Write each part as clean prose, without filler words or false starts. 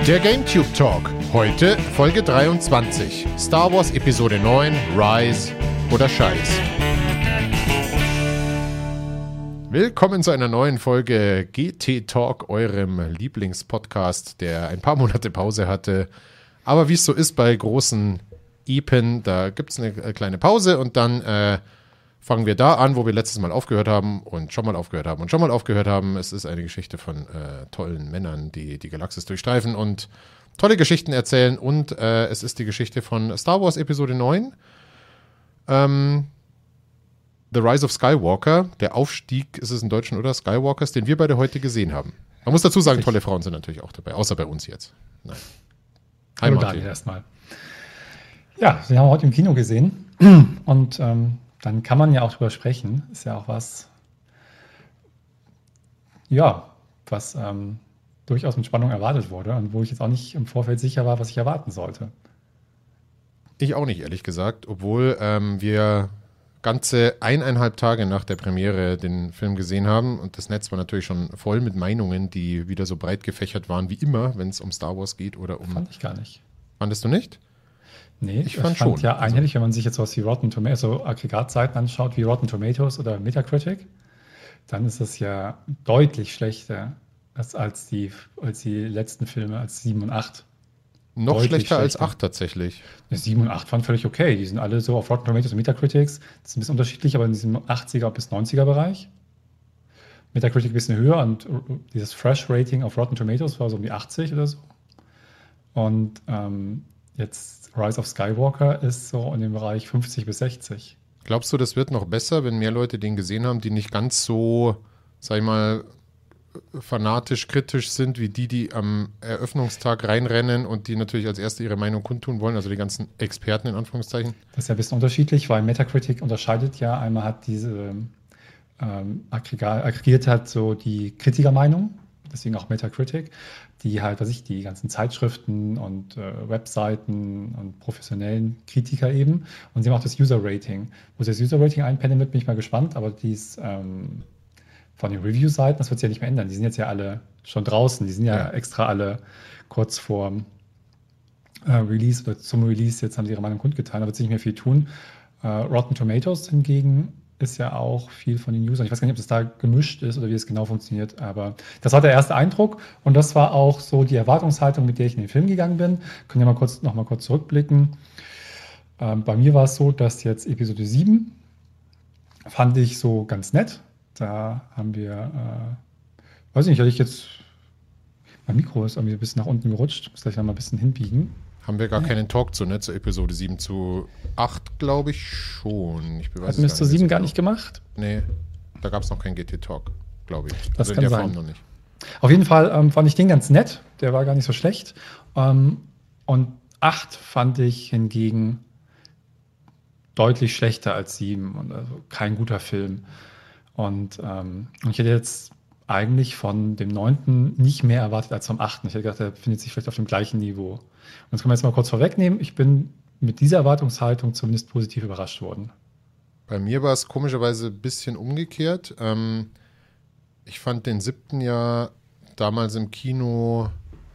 Der GameTube Talk. Heute Folge 23. Star Wars Episode 9, Rise oder Scheiß. Willkommen zu einer neuen Folge GT Talk, eurem Lieblingspodcast, der ein paar Monate Pause hatte. Aber wie es so ist bei großen Epen, da gibt es eine kleine Pause und dann fangen wir da an, wo wir letztes Mal aufgehört haben und schon mal aufgehört haben und schon mal aufgehört haben. Es ist eine Geschichte von tollen Männern, die die Galaxis durchstreifen und tolle Geschichten erzählen. Und es ist die Geschichte von Star Wars Episode 9. The Rise of Skywalker, der Aufstieg, ist es im Deutschen, oder? Skywalkers, den wir beide heute gesehen haben. Man muss dazu sagen, tolle Frauen sind natürlich auch dabei, außer bei uns jetzt. Nein. Hi, Daniel, erstmal. Ja, wir haben heute im Kino gesehen und dann kann man ja auch drüber sprechen. Ist ja auch was, was durchaus mit Spannung erwartet wurde und wo ich jetzt auch nicht im Vorfeld sicher war, was ich erwarten sollte. Ich auch nicht, ehrlich gesagt, obwohl wir ganze 1,5 Tage nach der Premiere den Film gesehen haben und das Netz war natürlich schon voll mit Meinungen, die wieder so breit gefächert waren wie immer, wenn es um Star Wars geht oder um... Fand ich gar nicht. Fandest du nicht? Nee, ich fand schon. Ja einhellig, wenn man sich jetzt sowas wie Rotten Tomatoes, so Aggregatseiten anschaut, wie Rotten Tomatoes oder Metacritic, dann ist das ja deutlich schlechter als die letzten Filme, als 7 und 8. Noch schlechter als 8 tatsächlich. 7 und 8 waren völlig okay. Die sind alle so auf Rotten Tomatoes und Metacritics. Das ist ein bisschen unterschiedlich, aber in diesem 80er bis 90er Bereich. Metacritic ein bisschen höher und dieses Fresh-Rating auf Rotten Tomatoes war so um die 80 oder so. Und jetzt Rise of Skywalker ist so in dem Bereich 50 bis 60. Glaubst du, das wird noch besser, wenn mehr Leute den gesehen haben, die nicht ganz so, sag ich mal, fanatisch kritisch sind, wie die am Eröffnungstag reinrennen und die natürlich als Erste ihre Meinung kundtun wollen, also die ganzen Experten in Anführungszeichen? Das ist ja ein bisschen unterschiedlich, weil Metacritic unterscheidet ja, einmal hat diese aggregiert hat so die Kritikermeinung, deswegen auch Metacritic, die halt, die ganzen Zeitschriften und Webseiten und professionellen Kritiker eben. Und sie haben auch das User-Rating. Wo sie das User-Rating einpendeln wird, bin ich mal gespannt, aber dies von den Review-Seiten, das wird sich ja nicht mehr ändern. Die sind jetzt ja alle schon draußen. Die sind ja extra alle kurz vor Release oder zum Release. Jetzt haben sie ihre Meinung kundgetan. Da wird sich nicht mehr viel tun. Rotten Tomatoes hingegen ist ja auch viel von den Usern. Ich weiß gar nicht, ob das da gemischt ist oder wie es genau funktioniert, aber das war der erste Eindruck und das war auch so die Erwartungshaltung, mit der ich in den Film gegangen bin. Können ja noch mal kurz zurückblicken. Bei mir war es so, dass jetzt Episode 7 fand ich so ganz nett. Da haben wir, weiß nicht, hatte ich jetzt, mein Mikro ist irgendwie ein bisschen nach unten gerutscht, muss gleich noch mal ein bisschen hinbiegen. Haben wir gar keinen Talk zu, ne? Zu Episode 7, zu 8 glaube ich schon. Hatten wir es zu 7 gar nicht gemacht? Nee, da gab es noch keinen GT-Talk, glaube ich. Das kann sein. Form noch nicht. Auf jeden Fall fand ich den ganz nett, der war gar nicht so schlecht. Und 8 fand ich hingegen deutlich schlechter als 7 und also kein guter Film. Und ich hätte jetzt eigentlich von dem 9. nicht mehr erwartet als vom 8. Ich hätte gedacht, der befindet sich vielleicht auf dem gleichen Niveau. Und das können wir jetzt mal kurz vorwegnehmen. Ich bin mit dieser Erwartungshaltung zumindest positiv überrascht worden. Bei mir war es komischerweise ein bisschen umgekehrt. Ich fand den 7. ja damals im Kino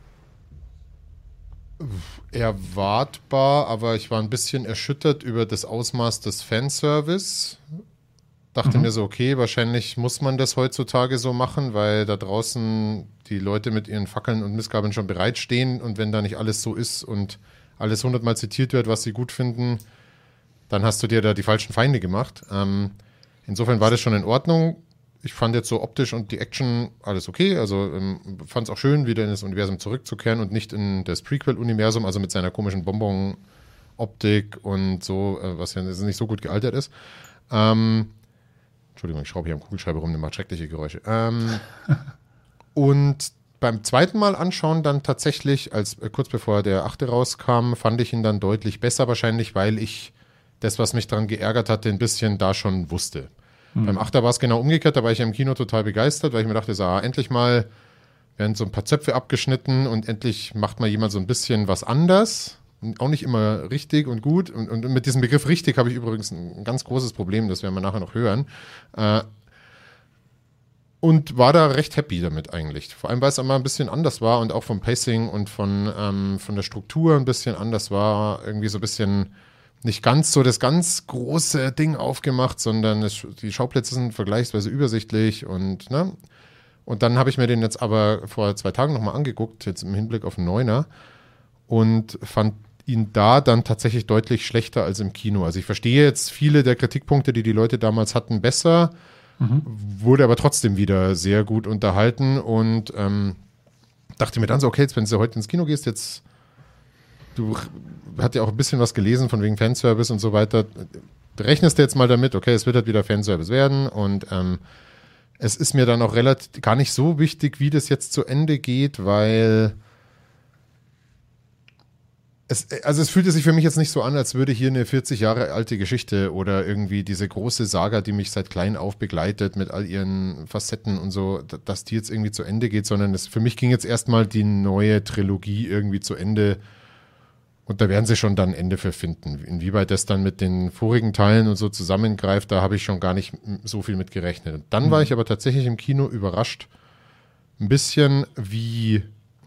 erwartbar, aber ich war ein bisschen erschüttert über das Ausmaß des Fanservice. Dachte mir so, okay, wahrscheinlich muss man das heutzutage so machen, weil da draußen die Leute mit ihren Fackeln und Missgabeln schon bereitstehen und wenn da nicht alles so ist und alles 100-mal zitiert wird, was sie gut finden, dann hast du dir da die falschen Feinde gemacht. Insofern war das schon in Ordnung. Ich fand jetzt so optisch und die Action alles okay, also fand es auch schön, wieder in das Universum zurückzukehren und nicht in das Prequel-Universum, also mit seiner komischen Bonbon-Optik und so, was ja nicht so gut gealtert ist. Entschuldigung, ich schraube hier am Kugelschreiber rum, der macht schreckliche Geräusche. Und beim zweiten Mal anschauen dann tatsächlich, als kurz bevor der 8. rauskam, fand ich ihn dann deutlich besser wahrscheinlich, weil ich das, was mich daran geärgert hatte, ein bisschen da schon wusste. Beim 8. war es genau umgekehrt, da war ich im Kino total begeistert, weil ich mir dachte, so, endlich mal werden so ein paar Zöpfe abgeschnitten und endlich macht mal jemand so ein bisschen was anders. Auch nicht immer richtig und gut. Und mit diesem Begriff richtig habe ich übrigens ein ganz großes Problem, das werden wir nachher noch hören. Und war da recht happy damit eigentlich. Vor allem, weil es einmal ein bisschen anders war und auch vom Pacing und von der Struktur ein bisschen anders war. Irgendwie so ein bisschen nicht ganz so das ganz große Ding aufgemacht, sondern die Schauplätze sind vergleichsweise übersichtlich und ne. Und dann habe ich mir den jetzt aber vor 2 Tagen nochmal angeguckt, jetzt im Hinblick auf den Neuner und fand ihn da dann tatsächlich deutlich schlechter als im Kino. Also ich verstehe jetzt viele der Kritikpunkte, die Leute damals hatten, besser, wurde aber trotzdem wieder sehr gut unterhalten und dachte mir dann so, okay, jetzt, wenn du heute ins Kino gehst, jetzt, du hast ja auch ein bisschen was gelesen von wegen Fanservice und so weiter, rechnest du jetzt mal damit, okay, es wird halt wieder Fanservice werden und es ist mir dann auch relativ gar nicht so wichtig, wie das jetzt zu Ende geht, weil es fühlte sich für mich jetzt nicht so an, als würde hier eine 40 Jahre alte Geschichte oder irgendwie diese große Saga, die mich seit klein auf begleitet mit all ihren Facetten und so, dass die jetzt irgendwie zu Ende geht, sondern für mich ging jetzt erstmal die neue Trilogie irgendwie zu Ende und da werden sie schon dann ein Ende für finden. Inwieweit das dann mit den vorigen Teilen und so zusammengreift, da habe ich schon gar nicht so viel mit gerechnet. Und dann war ich aber tatsächlich im Kino überrascht, ein bisschen wie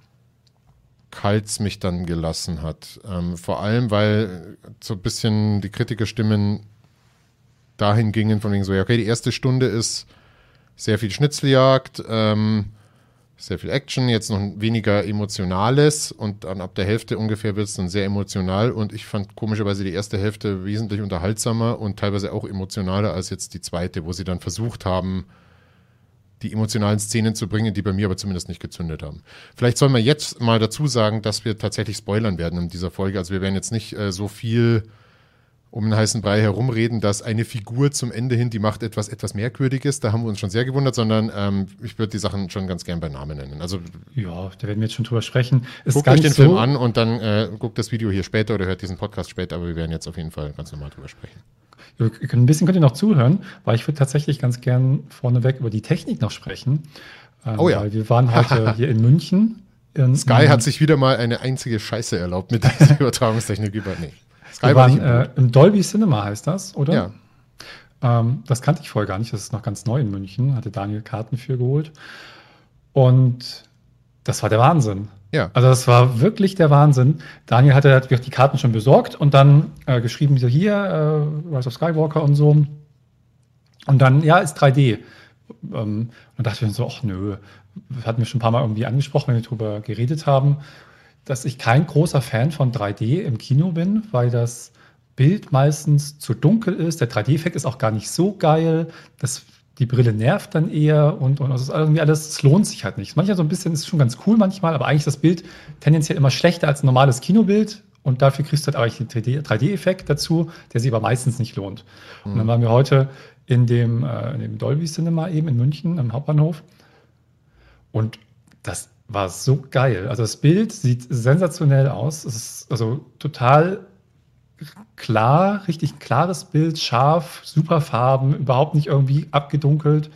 kalt es mich dann gelassen hat. Vor allem, weil so ein bisschen die Kritikerstimmen dahin gingen, von wegen so, ja, okay, die erste Stunde ist sehr viel Schnitzeljagd, sehr viel Action, jetzt noch weniger Emotionales und dann ab der Hälfte ungefähr wird es dann sehr emotional und ich fand komischerweise die erste Hälfte wesentlich unterhaltsamer und teilweise auch emotionaler als jetzt die zweite, wo sie dann versucht haben, die emotionalen Szenen zu bringen, die bei mir aber zumindest nicht gezündet haben. Vielleicht sollen wir jetzt mal dazu sagen, dass wir tatsächlich spoilern werden in dieser Folge. Also wir werden jetzt nicht so viel um den heißen Brei herumreden, dass eine Figur zum Ende hin, die macht etwas Merkwürdiges, da haben wir uns schon sehr gewundert, sondern ich würde die Sachen schon ganz gern bei Namen nennen. Also ja, da werden wir jetzt schon drüber sprechen. Guckt euch den Film an und dann guckt das Video hier später oder hört diesen Podcast später, aber wir werden jetzt auf jeden Fall ganz normal drüber sprechen. Ein bisschen könnt ihr noch zuhören, weil ich würde tatsächlich ganz gern vorneweg über die Technik noch sprechen. Oh ja. Weil wir waren heute hier in München. Sky hat sich wieder mal eine einzige Scheiße erlaubt mit dieser Übertragungstechnik. Nee. Sky wir waren im Dolby Cinema heißt das, oder? Ja. Das kannte ich vorher gar nicht. Das ist noch ganz neu in München. Hatte Daniel Karten für geholt. Und das war der Wahnsinn. Ja. Also das war wirklich der Wahnsinn. Daniel hatte die Karten schon besorgt und dann geschrieben, so hier, Rise of Skywalker und so. Und dann, ja, ist 3D. Und dann dachte ich mir so, ach nö, hatten wir schon ein paar Mal irgendwie angesprochen, wenn wir darüber geredet haben, dass ich kein großer Fan von 3D im Kino bin, weil das Bild meistens zu dunkel ist. Der 3D-Effekt ist auch gar nicht so geil. Die Brille nervt dann eher und es ist irgendwie alles, es lohnt sich halt nicht. Manchmal so ein bisschen ist schon ganz cool manchmal, aber eigentlich ist das Bild tendenziell immer schlechter als ein normales Kinobild und dafür kriegst du halt eigentlich den 3D-Effekt dazu, der sich aber meistens nicht lohnt. Und dann waren wir heute in dem Dolby Cinema eben in München am Hauptbahnhof und das war so geil. Also das Bild sieht sensationell aus. Es ist also total klar, richtig klares Bild, scharf, super Farben, überhaupt nicht irgendwie abgedunkelt.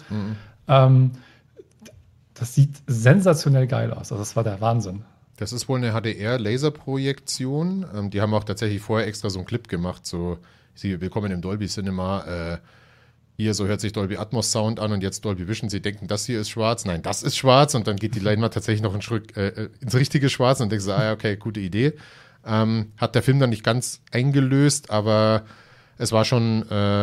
Das sieht sensationell geil aus. Also das war der Wahnsinn. Das ist wohl eine HDR-Laserprojektion. Die haben auch tatsächlich vorher extra so einen Clip gemacht, so, willkommen im Dolby Cinema, hier, so hört sich Dolby Atmos Sound an und jetzt Dolby Vision. Sie denken, das hier ist schwarz. Nein, das ist schwarz. Und dann geht die Leinwand tatsächlich noch einen Schritt ins richtige Schwarz und denkst so, okay, gute Idee. Hat der Film dann nicht ganz eingelöst, aber es war schon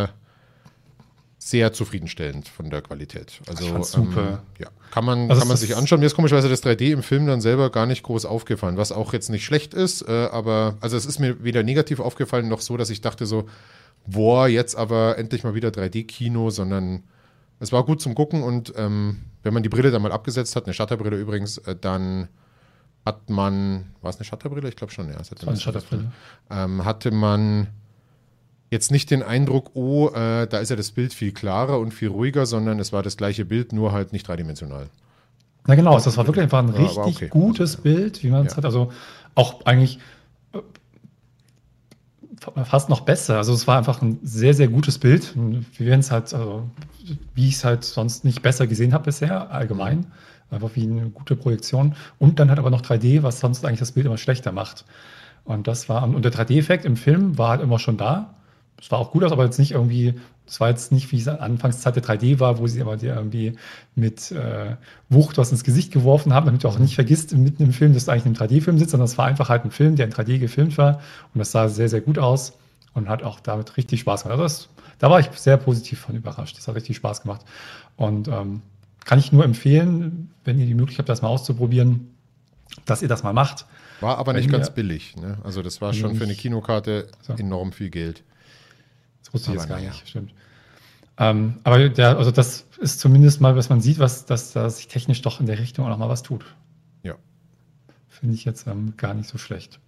sehr zufriedenstellend von der Qualität. Also super. Ja, kann man sich anschauen. Mir ist komischerweise das 3D im Film dann selber gar nicht groß aufgefallen, was auch jetzt nicht schlecht ist, aber also es ist mir weder negativ aufgefallen noch so, dass ich dachte so, boah, jetzt aber endlich mal wieder 3D-Kino, sondern es war gut zum Gucken und wenn man die Brille dann mal abgesetzt hat, eine Shutterbrille übrigens, dann hat man, war es eine Shutterbrille? Ich glaube schon, ja. Es war eine Shutterbrille. Hatte man jetzt nicht den Eindruck, da ist ja das Bild viel klarer und viel ruhiger, sondern es war das gleiche Bild, nur halt nicht dreidimensional. Na genau, das war wirklich einfach ein richtig gutes Bild, wie man es hat. Also auch eigentlich fast noch besser. Also es war einfach ein sehr, sehr gutes Bild. Wir werden es halt, also wie ich es halt sonst nicht besser gesehen habe bisher, allgemein. Einfach wie eine gute Projektion. Und dann halt aber noch 3D, was sonst eigentlich das Bild immer schlechter macht. Und der 3D-Effekt im Film war halt immer schon da. es war auch gut aus, aber jetzt nicht irgendwie, es war jetzt nicht, wie es Anfangszeit der 3D war, wo sie aber dir irgendwie mit Wucht was ins Gesicht geworfen haben, damit du auch nicht vergisst, mitten im Film, dass du eigentlich in einem 3D-Film sitzt, sondern es war einfach halt ein Film, der in 3D gefilmt war und das sah sehr, sehr gut aus und hat auch damit richtig Spaß gemacht. Da war ich sehr positiv von überrascht. Das hat richtig Spaß gemacht. Und kann ich nur empfehlen, wenn ihr die Möglichkeit habt, das mal auszuprobieren, dass ihr das mal macht. War aber nicht ganz billig. Ne? Also das war schon für eine Kinokarte so enorm viel Geld. Das wusste ich jetzt gar nicht, stimmt. Aber also das ist zumindest mal, was man sieht, dass sich technisch doch in der Richtung auch noch mal was tut. Ja. Finde ich jetzt gar nicht so schlecht.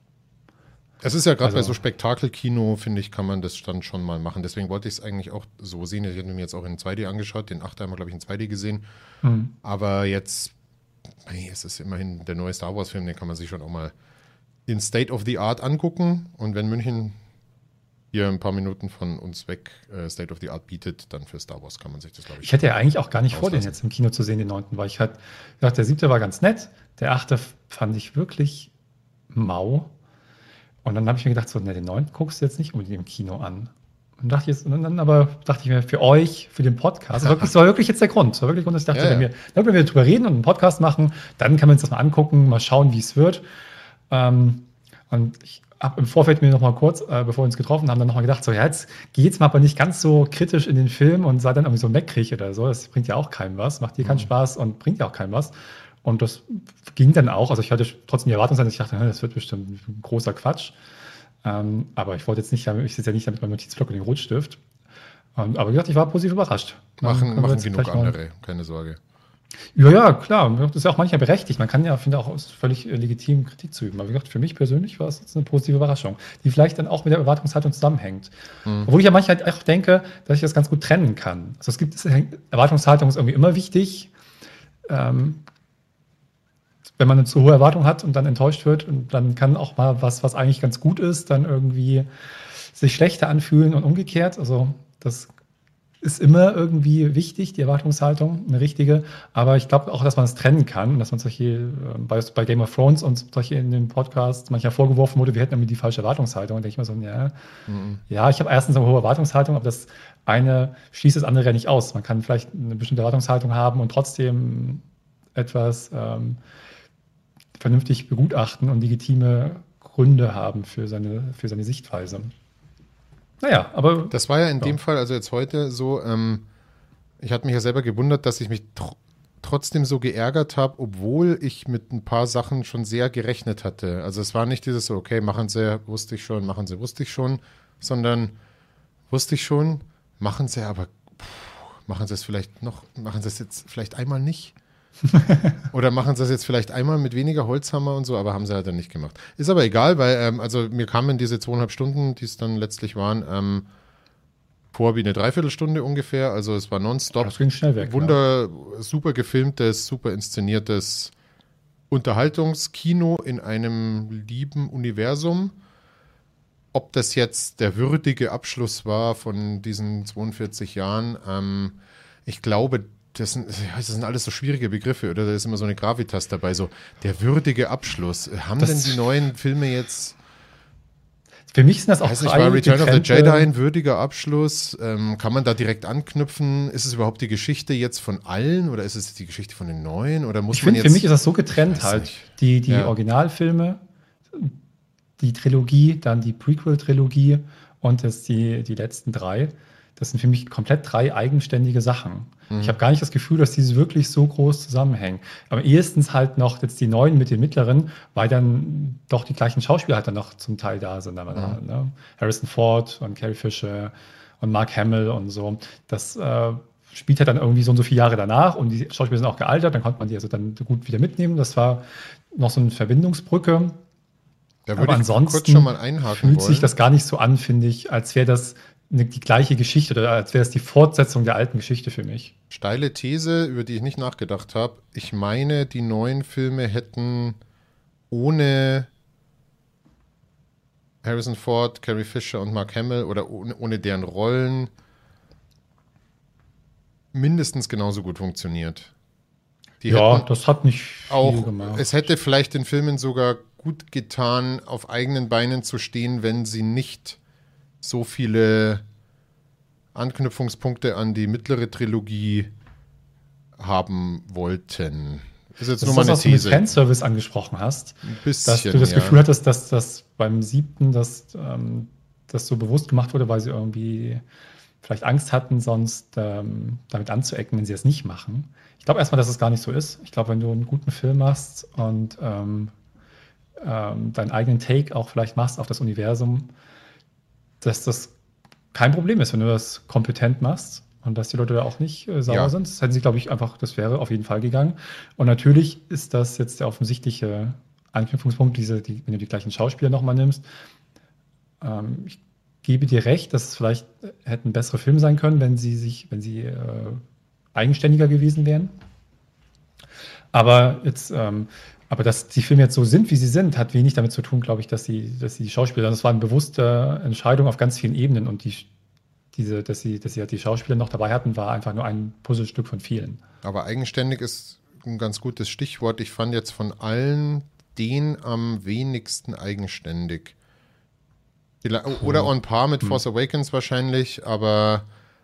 Es ist ja gerade bei so Spektakelkino, finde ich, kann man das dann schon mal machen. Deswegen wollte ich es eigentlich auch so sehen. Ich habe mir jetzt auch in 2D angeschaut. Den 8. haben wir, glaube ich, in 2D gesehen. Mhm. Aber jetzt, es ist immerhin der neue Star Wars-Film, den kann man sich schon auch mal in State of the Art angucken. Und wenn München hier ein paar Minuten von uns weg State of the Art bietet, dann für Star Wars kann man sich das, glaube ich. Ich hätte ja eigentlich auch gar nicht vor, den jetzt im Kino zu sehen, den 9., weil ich halt dachte, der 7. war ganz nett, der 8. fand ich wirklich mau. Und dann habe ich mir gedacht, so, ne, den 9. guckst du jetzt nicht unbedingt im Kino an. Und dachte ich mir, für euch, für den Podcast, das war wirklich jetzt der Grund. Das war wirklich der Grund, dass ich dachte, wenn wir drüber reden und einen Podcast machen, dann kann man uns das mal angucken, mal schauen, wie es wird. Und ich habe im Vorfeld mir noch mal kurz, bevor wir uns getroffen haben, dann noch mal gedacht, so, ja, jetzt geht's mal aber nicht ganz so kritisch in den Film und sei dann irgendwie so meckrig oder so. Das bringt ja auch keinem was, macht dir keinen Spaß und bringt ja auch keinem was. Und das ging dann auch. Also ich hatte trotzdem die Erwartungshaltung, ich dachte, das wird bestimmt ein großer Quatsch. Aber ich wollte jetzt nicht, ich sitze ja nicht damit meinem Notizblock und dem Rotstift. Aber wie gesagt, ich war positiv überrascht. Machen genug andere, keine Sorge. Ja, klar. Das ist ja auch manchmal berechtigt. Man kann ja, finde auch, ist völlig legitim, Kritik zu üben. Aber wie gesagt, für mich persönlich war es jetzt eine positive Überraschung, die vielleicht dann auch mit der Erwartungshaltung zusammenhängt. Obwohl ich ja manchmal halt auch denke, dass ich das ganz gut trennen kann. Also Erwartungshaltung ist irgendwie immer wichtig. Wenn man eine zu hohe Erwartung hat und dann enttäuscht wird, und dann kann auch mal was eigentlich ganz gut ist, dann irgendwie sich schlechter anfühlen und umgekehrt. Also das ist immer irgendwie wichtig, die Erwartungshaltung, eine richtige. Aber ich glaube auch, dass man es trennen kann, dass man solche, bei Game of Thrones und solche in dem Podcast manchmal vorgeworfen wurde, wir hätten irgendwie die falsche Erwartungshaltung. Und denke ich mir so, ja, ich habe erstens eine hohe Erwartungshaltung, aber das eine schließt das andere ja nicht aus. Man kann vielleicht eine bestimmte Erwartungshaltung haben und trotzdem etwas vernünftig begutachten und legitime Gründe haben für seine Sichtweise. Naja, aber... Das war ja in dem Fall, also jetzt heute so, ich hatte mich ja selber gewundert, dass ich mich trotzdem so geärgert habe, obwohl ich mit ein paar Sachen schon sehr gerechnet hatte. Also es war nicht dieses so, okay, wusste ich schon, sondern wusste ich schon, machen sie es jetzt vielleicht einmal nicht? Oder machen sie das jetzt vielleicht einmal mit weniger Holzhammer und so, aber haben sie halt dann nicht gemacht. Ist aber egal, weil also mir kamen diese 2,5 Stunden, die es dann letztlich waren, vor wie eine Dreiviertelstunde ungefähr. Also es war nonstop. Das ging schnell weg. Super gefilmtes, super inszeniertes Unterhaltungskino in einem lieben Universum. Ob das jetzt der würdige Abschluss war von diesen 42 Jahren, ich glaube, das sind alles so schwierige Begriffe, oder? Da ist immer so eine Gravitas dabei, so der würdige Abschluss. Haben denn die neuen Filme jetzt... Für mich sind das auch war Return of the Jedi ein würdiger Abschluss? Kann man da direkt anknüpfen? Ist es überhaupt die Geschichte jetzt von allen oder ist es die Geschichte von den neuen? Oder muss man jetzt... Für mich ist das so getrennt halt. Die Originalfilme, die Trilogie, dann die Prequel-Trilogie und die letzten 3. Das sind für mich komplett 3 eigenständige Sachen. Ich habe gar nicht das Gefühl, dass diese wirklich so groß zusammenhängen. Aber erstens halt noch jetzt die neuen mit den mittleren, weil dann doch die gleichen Schauspieler halt dann noch zum Teil da sind. Ne? Harrison Ford und Carrie Fisher und Mark Hamill und so. Das spielt halt dann irgendwie so und so viele Jahre danach und die Schauspieler sind auch gealtert, dann konnte man die also dann gut wieder mitnehmen. Das war noch so eine Verbindungsbrücke. Da würde ich kurz schon mal einhaken fühlt sich das gar nicht so an, finde ich, als wäre das die gleiche Geschichte oder als wäre es die Fortsetzung der alten Geschichte für mich. Steile These, über die ich nicht nachgedacht habe. Ich meine, die neuen Filme hätten ohne Harrison Ford, Carrie Fisher und Mark Hamill oder ohne deren Rollen mindestens genauso gut funktioniert. Das hat nicht viel gemacht. Es hätte vielleicht den Filmen sogar gut getan, auf eigenen Beinen zu stehen, wenn sie nicht so viele Anknüpfungspunkte an die mittlere Trilogie haben wollten. Das ist jetzt Das nur ist mal das, eine was du mit These. Fanservice angesprochen hast, Ein dass bisschen, du das ja. Gefühl hattest, dass das beim 7. das so bewusst gemacht wurde, weil sie irgendwie vielleicht Angst hatten, sonst damit anzuecken, wenn sie das nicht machen. Ich glaube erstmal, dass es gar nicht so ist. Ich glaube, wenn du einen guten Film machst und deinen eigenen Take auch vielleicht machst auf das Universum, dass das kein Problem ist, wenn du das kompetent machst und dass die Leute da auch nicht sauer Ja. sind. Das hätten sie, glaube ich, einfach, das wäre auf jeden Fall gegangen. Und natürlich ist das jetzt der offensichtliche Anknüpfungspunkt, wenn du die gleichen Schauspieler nochmal nimmst. Ich gebe dir recht, dass es vielleicht hätten bessere Filme sein können, wenn sie eigenständiger gewesen wären. Aber dass die Filme jetzt so sind, wie sie sind, hat wenig damit zu tun, glaube ich, dass die Schauspieler, das war eine bewusste Entscheidung auf ganz vielen Ebenen und dass sie halt die Schauspieler noch dabei hatten, war einfach nur ein Puzzlestück von vielen. Aber eigenständig ist ein ganz gutes Stichwort. Ich fand jetzt von allen den am wenigsten eigenständig. Oder on par mit Force Awakens wahrscheinlich, aber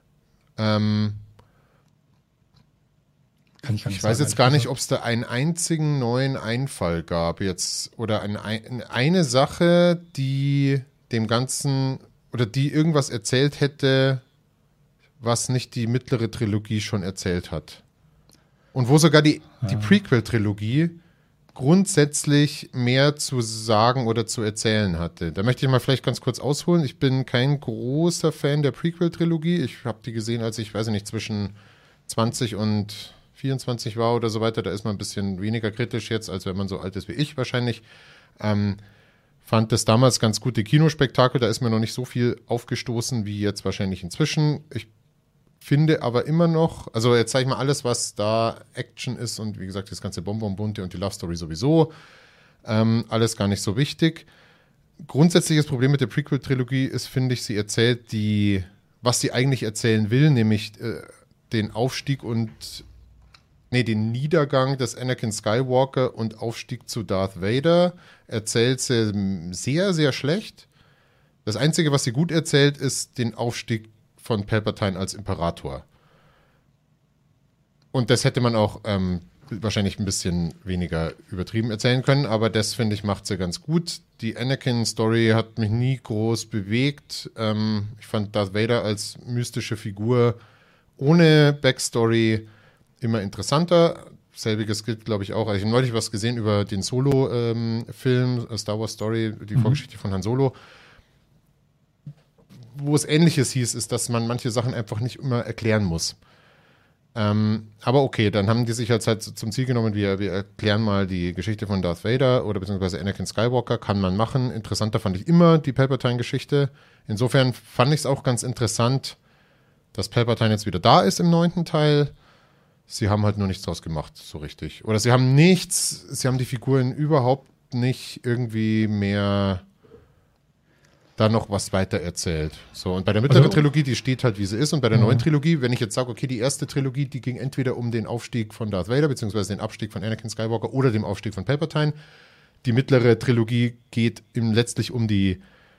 Kann ich gar nicht ich weiß sagen, jetzt gar ehrlich nicht, ob es da einen einzigen neuen Einfall gab jetzt oder eine Sache, die dem Ganzen oder die irgendwas erzählt hätte, was nicht die mittlere Trilogie schon erzählt hat. Und wo sogar die Prequel-Trilogie grundsätzlich mehr zu sagen oder zu erzählen hatte. Da möchte ich mal vielleicht ganz kurz ausholen. Ich bin kein großer Fan der Prequel-Trilogie. Ich habe die gesehen, als ich, weiß ich nicht, zwischen 20 und 24 war oder so weiter. Da ist man ein bisschen weniger kritisch jetzt, als wenn man so alt ist wie ich wahrscheinlich. Fand das damals ganz gute Kinospektakel. Da ist mir noch nicht so viel aufgestoßen wie jetzt wahrscheinlich inzwischen. Ich finde aber immer noch, also jetzt sage ich mal alles, was da Action ist und wie gesagt, das ganze Bonbon-Bunte und die Love Story sowieso, alles gar nicht so wichtig. Grundsätzliches Problem mit der Prequel-Trilogie ist, finde ich, sie erzählt was sie eigentlich erzählen will, nämlich den Aufstieg den Niedergang des Anakin Skywalker und Aufstieg zu Darth Vader erzählt sie sehr, sehr schlecht. Das Einzige, was sie gut erzählt, ist den Aufstieg von Palpatine als Imperator. Und das hätte man auch wahrscheinlich ein bisschen weniger übertrieben erzählen können, aber das, finde ich, macht sie ganz gut. Die Anakin-Story hat mich nie groß bewegt. Ich fand Darth Vader als mystische Figur ohne Backstory immer interessanter. Selbiges gilt, glaube ich, auch. Also ich habe neulich was gesehen über den Solo-Film, Star Wars Story, die Vorgeschichte von Han Solo. Wo es Ähnliches hieß, ist, dass man manche Sachen einfach nicht immer erklären muss. Aber okay, dann haben die sich halt zum Ziel genommen, wir erklären mal die Geschichte von Darth Vader oder beziehungsweise Anakin Skywalker, kann man machen. Interessanter fand ich immer die Palpatine-Geschichte. Insofern fand ich es auch ganz interessant, dass Palpatine jetzt wieder da ist im 9. Teil. Sie haben halt nur nichts draus gemacht, so richtig. Oder sie haben die Figuren überhaupt nicht irgendwie mehr da noch was weiter erzählt. So, und bei der mittleren Trilogie, die steht halt, wie sie ist. Und bei der neuen Trilogie, wenn ich jetzt sage, okay, die erste Trilogie, die ging entweder um den Aufstieg von Darth Vader, beziehungsweise den Abstieg von Anakin Skywalker oder dem Aufstieg von Palpatine. Die mittlere Trilogie geht letztlich um die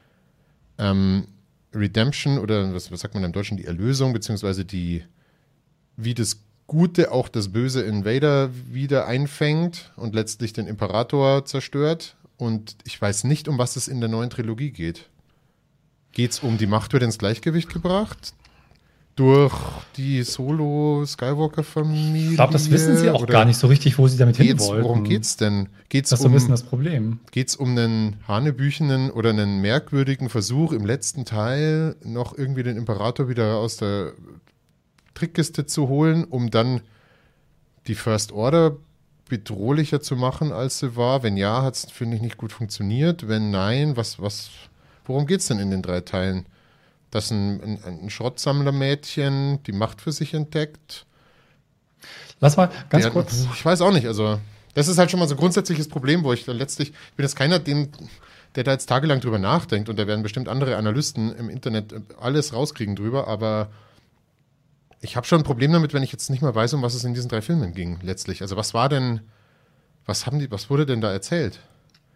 Redemption oder was sagt man im Deutschen, die Erlösung, beziehungsweise wie das Gute auch das Böse in Vader wieder einfängt und letztlich den Imperator zerstört. Und ich weiß nicht, um was es in der neuen Trilogie geht. Geht es um die Macht wird ins Gleichgewicht gebracht? Durch die Solo-Skywalker-Familie? Ich glaube, das wissen sie auch gar nicht so richtig, wo sie damit hinwollen. Worum geht's denn? Das ist so ein bisschen das Problem. Geht es um einen hanebüchenen oder einen merkwürdigen Versuch im letzten Teil noch irgendwie den Imperator wieder aus der Trickkiste zu holen, um dann die First Order bedrohlicher zu machen, als sie war? Wenn ja, hat es, finde ich, nicht gut funktioniert. Wenn nein, worum geht es denn in den 3 Teilen? Dass ein Schrottsammlermädchen die Macht für sich entdeckt? Lass mal ganz kurz. Ich weiß auch nicht, also das ist halt schon mal so ein grundsätzliches Problem, wo ich dann letztlich, ich bin jetzt keiner, der da jetzt tagelang drüber nachdenkt und da werden bestimmt andere Analysten im Internet alles rauskriegen drüber, aber ich habe schon ein Problem damit, wenn ich jetzt nicht mehr weiß, um was es in diesen 3 Filmen ging, letztlich. Also was wurde denn da erzählt?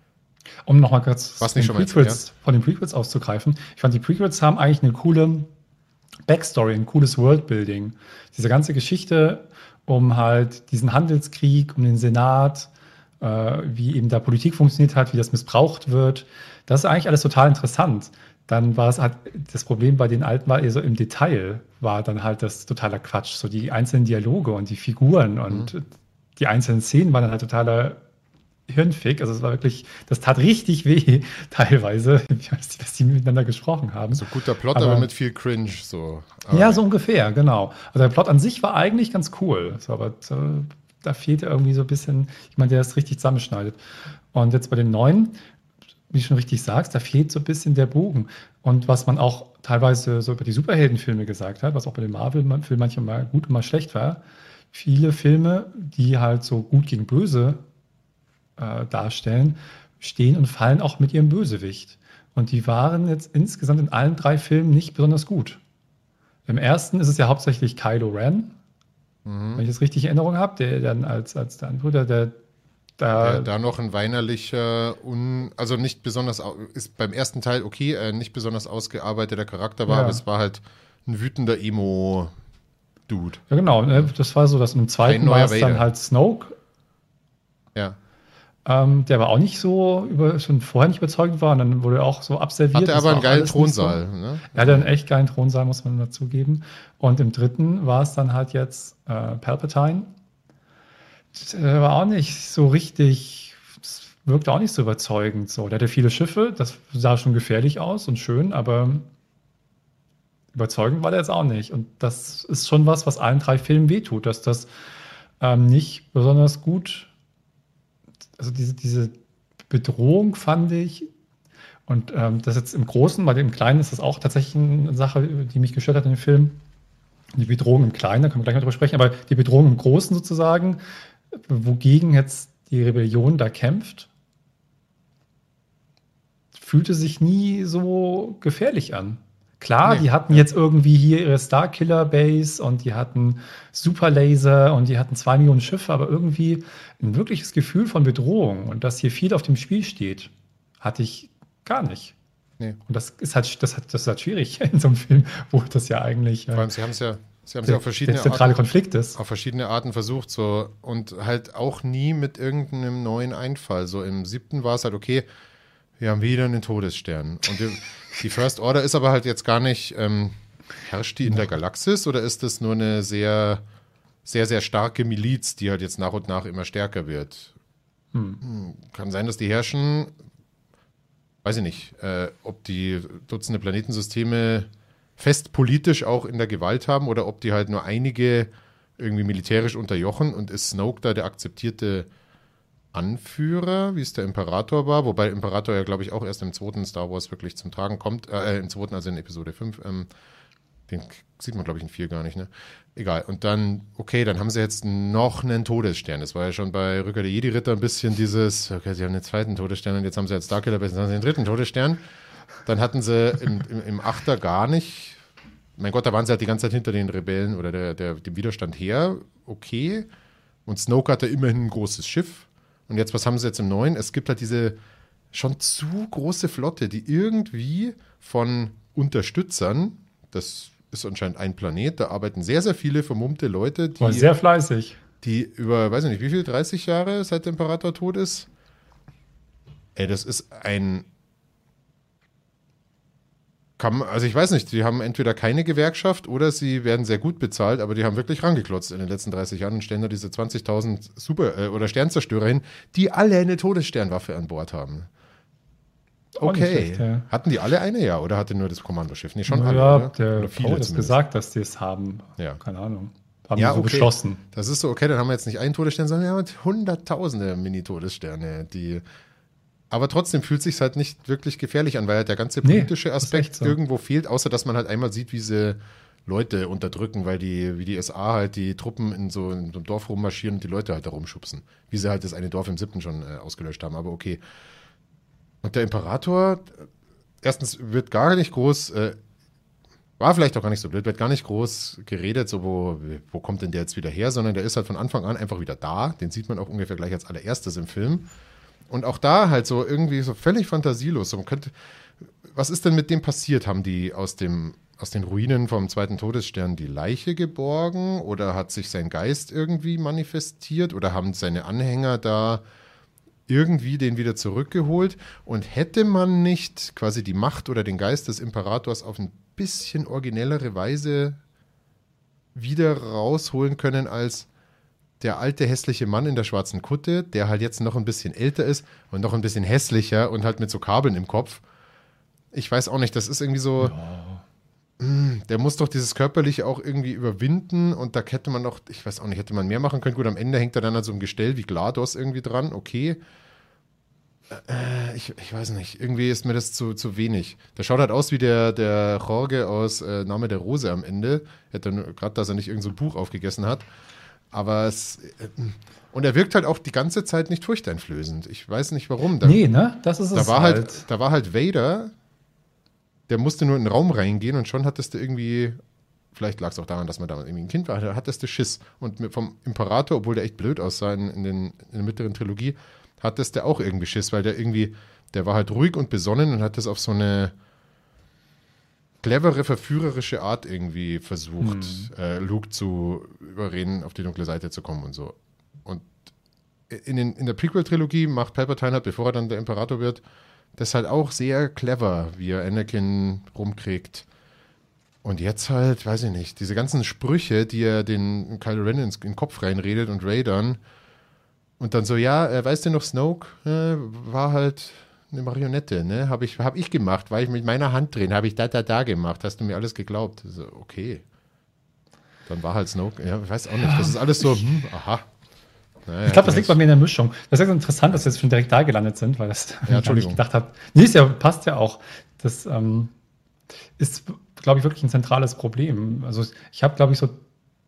Um nochmal kurz Was nicht schon mal von den Prequels aufzugreifen. Ich fand, die Prequels haben eigentlich eine coole Backstory, ein cooles Worldbuilding. Diese ganze Geschichte um halt diesen Handelskrieg, um den Senat, wie eben da Politik funktioniert hat, wie das missbraucht wird. Das ist eigentlich alles total interessant. Dann war es halt, das Problem bei den Alten war eher so im Detail, war dann halt das totaler Quatsch. So die einzelnen Dialoge und die Figuren und die einzelnen Szenen waren dann halt totaler Hirnfick. Also es war wirklich, das tat richtig weh, teilweise, dass die miteinander gesprochen haben. So guter Plot, aber mit viel Cringe. So. Ja, so ungefähr, genau. Also der Plot an sich war eigentlich ganz cool. So, aber da fehlt irgendwie so ein bisschen, ich meine, der das richtig zusammenschneidet. Und jetzt bei den neuen, wie du schon richtig sagst, da fehlt so ein bisschen der Bogen. Und was man auch teilweise so über die Superheldenfilme gesagt hat, was auch bei den Marvel-Filmen manchmal gut und mal schlecht war, viele Filme, die halt so gut gegen böse darstellen, stehen und fallen auch mit ihrem Bösewicht. Und die waren jetzt insgesamt in allen 3 Filmen nicht besonders gut. Im ersten ist es ja hauptsächlich Kylo Ren, wenn ich das richtig in Erinnerung habe, der dann als der Anführer, der da noch ein weinerlicher, also nicht besonders, ist beim ersten Teil okay, nicht besonders ausgearbeiteter Charakter war, aber es war halt ein wütender Emo-Dude. Ja, genau, das war so, dass im zweiten war es dann halt Snoke. Ja. Der aber auch nicht so schon vorher nicht überzeugend war und dann wurde er auch so abserviert. Hatte aber einen geilen Thronsaal. So. Ne? Er hatte einen echt geilen Thronsaal, muss man dazu geben. Und im dritten war es dann halt jetzt Palpatine. Der war auch nicht so richtig, wirkte auch nicht so überzeugend. So. Der hatte viele Schiffe, das sah schon gefährlich aus und schön, aber überzeugend war der jetzt auch nicht. Und das ist schon was allen 3 Filmen wehtut, dass das nicht besonders gut. Also diese Bedrohung fand ich, und das jetzt im Großen, bei dem Kleinen ist das auch tatsächlich eine Sache, die mich gestört hat in dem Film. Die Bedrohung im Kleinen, da können wir gleich noch drüber sprechen, aber die Bedrohung im Großen sozusagen, wogegen jetzt die Rebellion da kämpft, fühlte sich nie so gefährlich an. Klar, die hatten jetzt irgendwie hier ihre Starkiller-Base und die hatten Superlaser und die hatten 2 Millionen Schiffe, aber irgendwie ein wirkliches Gefühl von Bedrohung und dass hier viel auf dem Spiel steht, hatte ich gar nicht. Nee. Und das ist halt schwierig in so einem Film, wo das ja eigentlich vor allem, sie haben es ja auf verschiedene der zentrale Konflikt ist. Auf verschiedene Arten versucht so und halt auch nie mit irgendeinem neuen Einfall. So im 7. war es halt okay, wir haben wieder einen Todesstern. Und die First Order ist aber halt jetzt gar nicht, herrscht die in der Galaxis oder ist das nur eine sehr, sehr, sehr starke Miliz, die halt jetzt nach und nach immer stärker wird? Kann sein, dass die herrschen, weiß ich nicht, ob die Dutzende Planetensysteme fest politisch auch in der Gewalt haben oder ob die halt nur einige irgendwie militärisch unterjochen und ist Snoke da der akzeptierte Anführer, wie es der Imperator war, wobei der Imperator ja, glaube ich, auch erst im 2. Star Wars wirklich zum Tragen kommt, im 2., also in Episode 5, den sieht man, glaube ich, in 4 gar nicht, ne? Egal, und dann, okay, dann haben sie jetzt noch einen Todesstern, das war ja schon bei Rückkehr der Jedi-Ritter ein bisschen dieses, okay, sie haben den 2. Todesstern und jetzt haben sie jetzt Starkiller, jetzt haben sie den 3. Todesstern, dann hatten sie im 8. gar nicht, mein Gott, da waren sie halt die ganze Zeit hinter den Rebellen oder dem Widerstand her, okay, und Snoke hatte immerhin ein großes Schiff. Und jetzt, was haben sie jetzt im 9? Es gibt halt diese schon zu große Flotte, die irgendwie von Unterstützern, das ist anscheinend ein Planet, da arbeiten sehr, sehr viele vermummte Leute, die sehr fleißig. Die über, weiß ich nicht, wie viel, 30 Jahre seit der Imperator tot ist? Das ist also ich weiß nicht, die haben entweder keine Gewerkschaft oder sie werden sehr gut bezahlt, aber die haben wirklich rangeklotzt in den letzten 30 Jahren und stellen da diese 20.000 oder Sternzerstörer hin, die alle eine Todessternwaffe an Bord haben. Okay. Schlecht, ja. Hatten die alle eine, ja? Oder hatte nur das Kommandoschiff? Nee, schon alle, oder? Der Paul hat gesagt, dass die es haben. Ja. Keine Ahnung. Haben ja, so okay. Beschlossen. Das ist so, okay, dann haben wir jetzt nicht einen Todesstern, sondern wir haben hunderttausende Mini-Todessterne, die... Aber trotzdem fühlt es sich halt nicht wirklich gefährlich an, weil halt der ganze politische Aspekt so irgendwo fehlt, außer dass man halt einmal sieht, wie sie Leute unterdrücken, weil wie die SA halt die Truppen in so einem Dorf rummarschieren und die Leute halt da rumschubsen. Wie sie halt das eine Dorf im 7. schon ausgelöscht haben, aber okay. Und der Imperator, erstens wird gar nicht groß, war vielleicht auch gar nicht so blöd, wird gar nicht groß geredet, so wo kommt denn der jetzt wieder her, sondern der ist halt von Anfang an einfach wieder da. Den sieht man auch ungefähr gleich als allererstes im Film. Und auch da halt so irgendwie so völlig fantasielos. Was ist denn mit dem passiert? Haben die aus den Ruinen vom zweiten Todesstern die Leiche geborgen? Oder hat sich sein Geist irgendwie manifestiert? Oder haben seine Anhänger da irgendwie den wieder zurückgeholt? Und hätte man nicht quasi die Macht oder den Geist des Imperators auf ein bisschen originellere Weise wieder rausholen können als der alte hässliche Mann in der schwarzen Kutte, der halt jetzt noch ein bisschen älter ist und noch ein bisschen hässlicher und halt mit so Kabeln im Kopf. Ich weiß auch nicht, das ist irgendwie so, der muss doch dieses Körperliche auch irgendwie überwinden und da hätte man noch, ich weiß auch nicht, hätte man mehr machen können. Gut, am Ende hängt er dann an so einem Gestell wie GLaDOS irgendwie dran, okay. Ich weiß nicht, irgendwie ist mir das zu wenig. Der schaut halt aus wie der Jorge aus Name der Rose am Ende. Hätte gerade, dass er nicht irgend so ein Buch aufgegessen hat. Aber und er wirkt halt auch die ganze Zeit nicht furchteinflößend. Ich weiß nicht warum. Nee, ne? Das ist es halt. Da war halt Vader, der musste nur in den Raum reingehen und schon hattest du irgendwie, vielleicht lag es auch daran, dass man da irgendwie ein Kind war, hattest du Schiss. Und vom Imperator, obwohl der echt blöd aussah in der mittleren Trilogie, hattest du auch irgendwie Schiss, weil der war halt ruhig und besonnen und hat das auf so eine clevere, verführerische Art irgendwie versucht, Luke zu überreden, auf die dunkle Seite zu kommen und so. Und in der Prequel-Trilogie macht Palpatine halt, bevor er dann der Imperator wird, das halt auch sehr clever, wie er Anakin rumkriegt. Und jetzt halt, weiß ich nicht, diese ganzen Sprüche, die er den Kylo Ren in den Kopf reinredet und Rey dann. Und dann so, ja, weißt du noch, Snoke war halt eine Marionette, ne? Hab ich gemacht, weil ich mit meiner Hand drehen, habe ich da gemacht. Hast du mir alles geglaubt? So, okay. Dann war halt Snoke, ja, ich weiß auch nicht. Das ist alles so, aha. Naja, ich glaube, das liegt bei mir in der Mischung. Das ist ja interessant, dass wir jetzt schon direkt da gelandet sind, weil das Entschuldigung. Ich gedacht habe. Nee, passt ja auch. Das ist, glaube ich, wirklich ein zentrales Problem. Also ich habe, glaube ich, so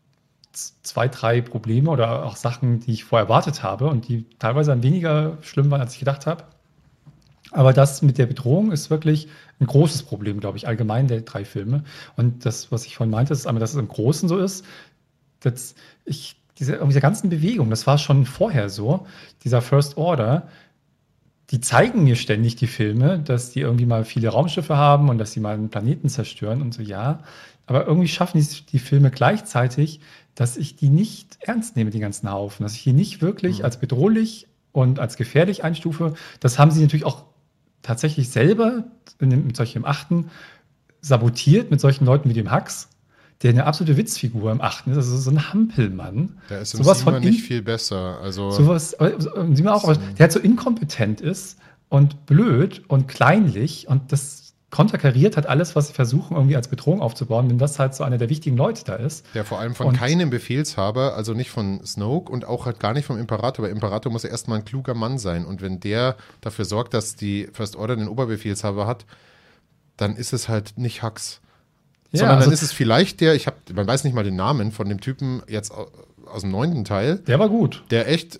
2, 3 Probleme oder auch Sachen, die ich vorher erwartet habe und die teilweise weniger schlimm waren, als ich gedacht habe. Aber das mit der Bedrohung ist wirklich ein großes Problem, glaube ich, allgemein der 3 Filme. Und das, was ich vorhin meinte, ist einmal, dass es im Großen so ist, dass diese ganzen Bewegungen, das war schon vorher so, dieser First Order, die zeigen mir ständig die Filme, dass die irgendwie mal viele Raumschiffe haben und dass sie mal einen Planeten zerstören und so, ja. Aber irgendwie schaffen die Filme gleichzeitig, dass ich die nicht ernst nehme, die ganzen Haufen, dass ich die nicht wirklich als bedrohlich und als gefährlich einstufe. Das haben sie natürlich auch tatsächlich selber mit solchen im 8. sabotiert, mit solchen Leuten wie dem Hux, der eine absolute Witzfigur im 8. ist. Also so ein Hampelmann. Der ist im 7 nicht viel besser. Also sowas, sieht man auch, der halt so inkompetent ist und blöd und kleinlich und das konterkariert hat alles, was sie versuchen, irgendwie als Bedrohung aufzubauen, wenn das halt so einer der wichtigen Leute da ist. Der vor allem von keinem Befehlshaber, also nicht von Snoke und auch halt gar nicht vom Imperator, weil Imperator muss ja erstmal ein kluger Mann sein. Und wenn der dafür sorgt, dass die First Order den Oberbefehlshaber hat, dann ist es halt nicht Hux. Ja, sondern dann ist es vielleicht man weiß nicht mal den Namen von dem Typen jetzt aus dem 9. Teil. Der war gut. Der echt,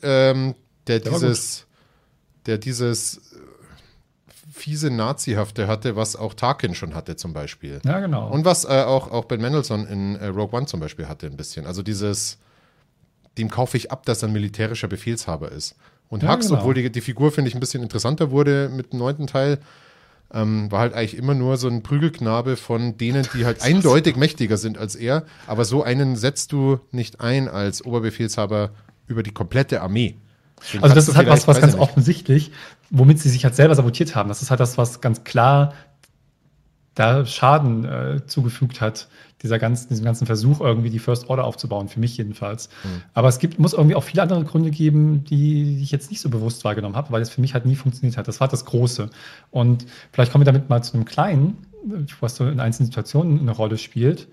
dieses fiese Nazihafte hatte, was auch Tarkin schon hatte zum Beispiel. Ja, genau. Und was auch Ben Mendelsohn in Rogue One zum Beispiel hatte ein bisschen. Also dem kaufe ich ab, dass er ein militärischer Befehlshaber ist. Und Hux, genau. obwohl die Figur, finde ich, ein bisschen interessanter wurde mit dem 9. Teil, war halt eigentlich immer nur so ein Prügelknabe von denen, die halt eindeutig mächtiger sind als er. Aber so einen setzt du nicht ein als Oberbefehlshaber über die komplette Armee. Also das ist halt was ganz offensichtlich, womit sie sich halt selber sabotiert haben. Das ist halt das, was ganz klar da Schaden zugefügt hat, diesem ganzen Versuch, irgendwie die First Order aufzubauen, für mich jedenfalls. Aber es muss irgendwie auch viele andere Gründe geben, die ich jetzt nicht so bewusst wahrgenommen habe, weil es für mich halt nie funktioniert hat. Das war das Große. Und vielleicht kommen wir damit mal zu einem Kleinen, was so in einzelnen Situationen eine Rolle spielt.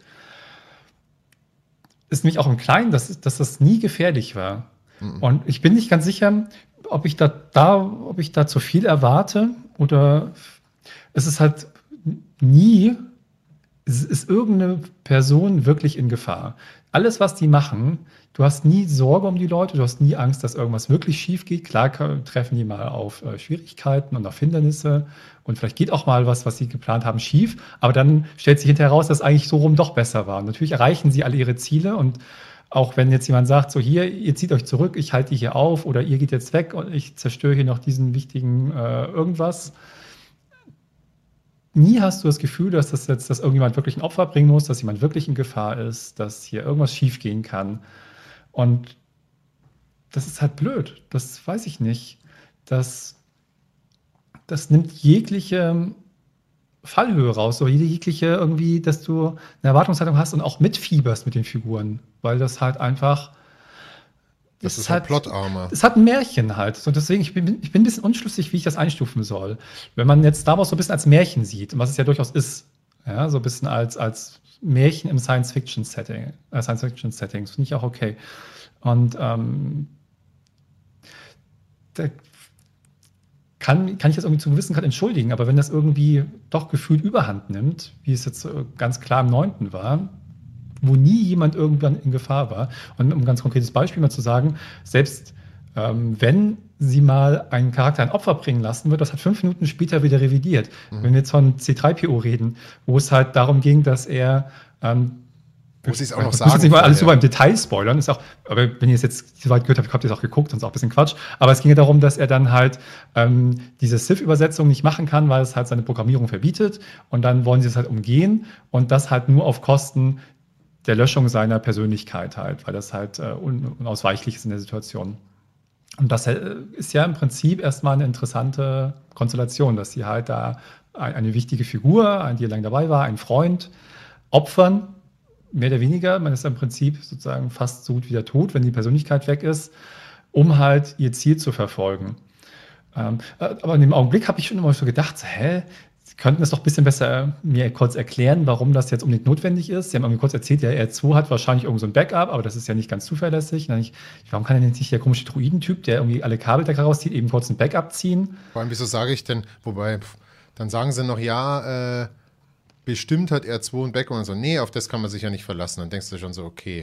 Ist nämlich auch im Kleinen, dass das nie gefährlich war. Und ich bin nicht ganz sicher, ob ich da zu viel erwarte oder es ist halt nie, ist irgendeine Person wirklich in Gefahr. Alles, was die machen, du hast nie Sorge um die Leute, du hast nie Angst, dass irgendwas wirklich schief geht. Klar treffen die mal auf Schwierigkeiten und auf Hindernisse und vielleicht geht auch mal was sie geplant haben, schief, aber dann stellt sich hinterher raus, dass eigentlich so rum doch besser war. Und natürlich erreichen sie alle ihre Ziele und Auch wenn jetzt jemand sagt, so hier, ihr zieht euch zurück, ich halte die hier auf oder ihr geht jetzt weg und ich zerstöre hier noch diesen wichtigen irgendwas. Nie hast du das Gefühl, dass irgendjemand wirklich ein Opfer bringen muss, dass jemand wirklich in Gefahr ist, dass hier irgendwas schiefgehen kann. Und das ist halt blöd. Das weiß ich nicht. Das nimmt jegliche Fallhöhe raus, oder jegliche irgendwie, dass du eine Erwartungshaltung hast und auch mitfieberst mit den Figuren, weil das halt einfach Das ist halt Plot-Armor. Es hat ein Märchen halt. Und deswegen, ich bin ein bisschen unschlüssig, wie ich das einstufen soll. Wenn man jetzt Star Wars so ein bisschen als Märchen sieht, was es ja durchaus ist, ja, so ein bisschen als Märchen im Science-Fiction-Setting, Science-Fiction-Settings, finde ich auch okay. Und da kann ich das irgendwie zu einem gewissen Grad entschuldigen, aber wenn das irgendwie doch gefühlt Überhand nimmt, wie es jetzt ganz klar im 9. war, wo nie jemand irgendwann in Gefahr war. Und um ein ganz konkretes Beispiel mal zu sagen, selbst wenn sie mal einen Charakter ein Opfer bringen lassen, wird das halt 5 Minuten später wieder revidiert. Wenn wir jetzt von C3PO reden, wo es halt darum ging, dass er muss ich es auch noch ich sagen. muss nicht mal alles über im Detail spoilern. Ist auch, aber wenn ihr es jetzt so weit gehört habt, habt ihr es auch geguckt, sonst auch ein bisschen Quatsch. Aber es ging ja darum, dass er dann halt diese Sith-Übersetzung nicht machen kann, weil es halt seine Programmierung verbietet. Und dann wollen sie es halt umgehen und das halt nur auf Kosten der Löschung seiner Persönlichkeit halt, weil das halt unausweichlich ist in der Situation. Und das ist ja im Prinzip erstmal eine interessante Konstellation, dass sie halt da eine wichtige Figur, die lange dabei war, einen Freund, opfern, mehr oder weniger. Man ist im Prinzip sozusagen fast so gut wie der Tod, wenn die Persönlichkeit weg ist, um halt ihr Ziel zu verfolgen. Aber in dem Augenblick habe ich schon immer so gedacht, Sie könnten es doch ein bisschen besser mir kurz erklären, warum das jetzt unbedingt notwendig ist. Sie haben irgendwie kurz erzählt, der R2 hat wahrscheinlich irgend so ein Backup, aber das ist ja nicht ganz zuverlässig. Warum kann denn nicht der komische Druidentyp, der irgendwie alle Kabeldecker rauszieht, eben kurz ein Backup ziehen? Vor allem, wieso sage ich denn, wobei, dann sagen sie noch, ja, bestimmt hat R2 ein Backup und so, nee, auf das kann man sich ja nicht verlassen. Dann denkst du schon so, okay,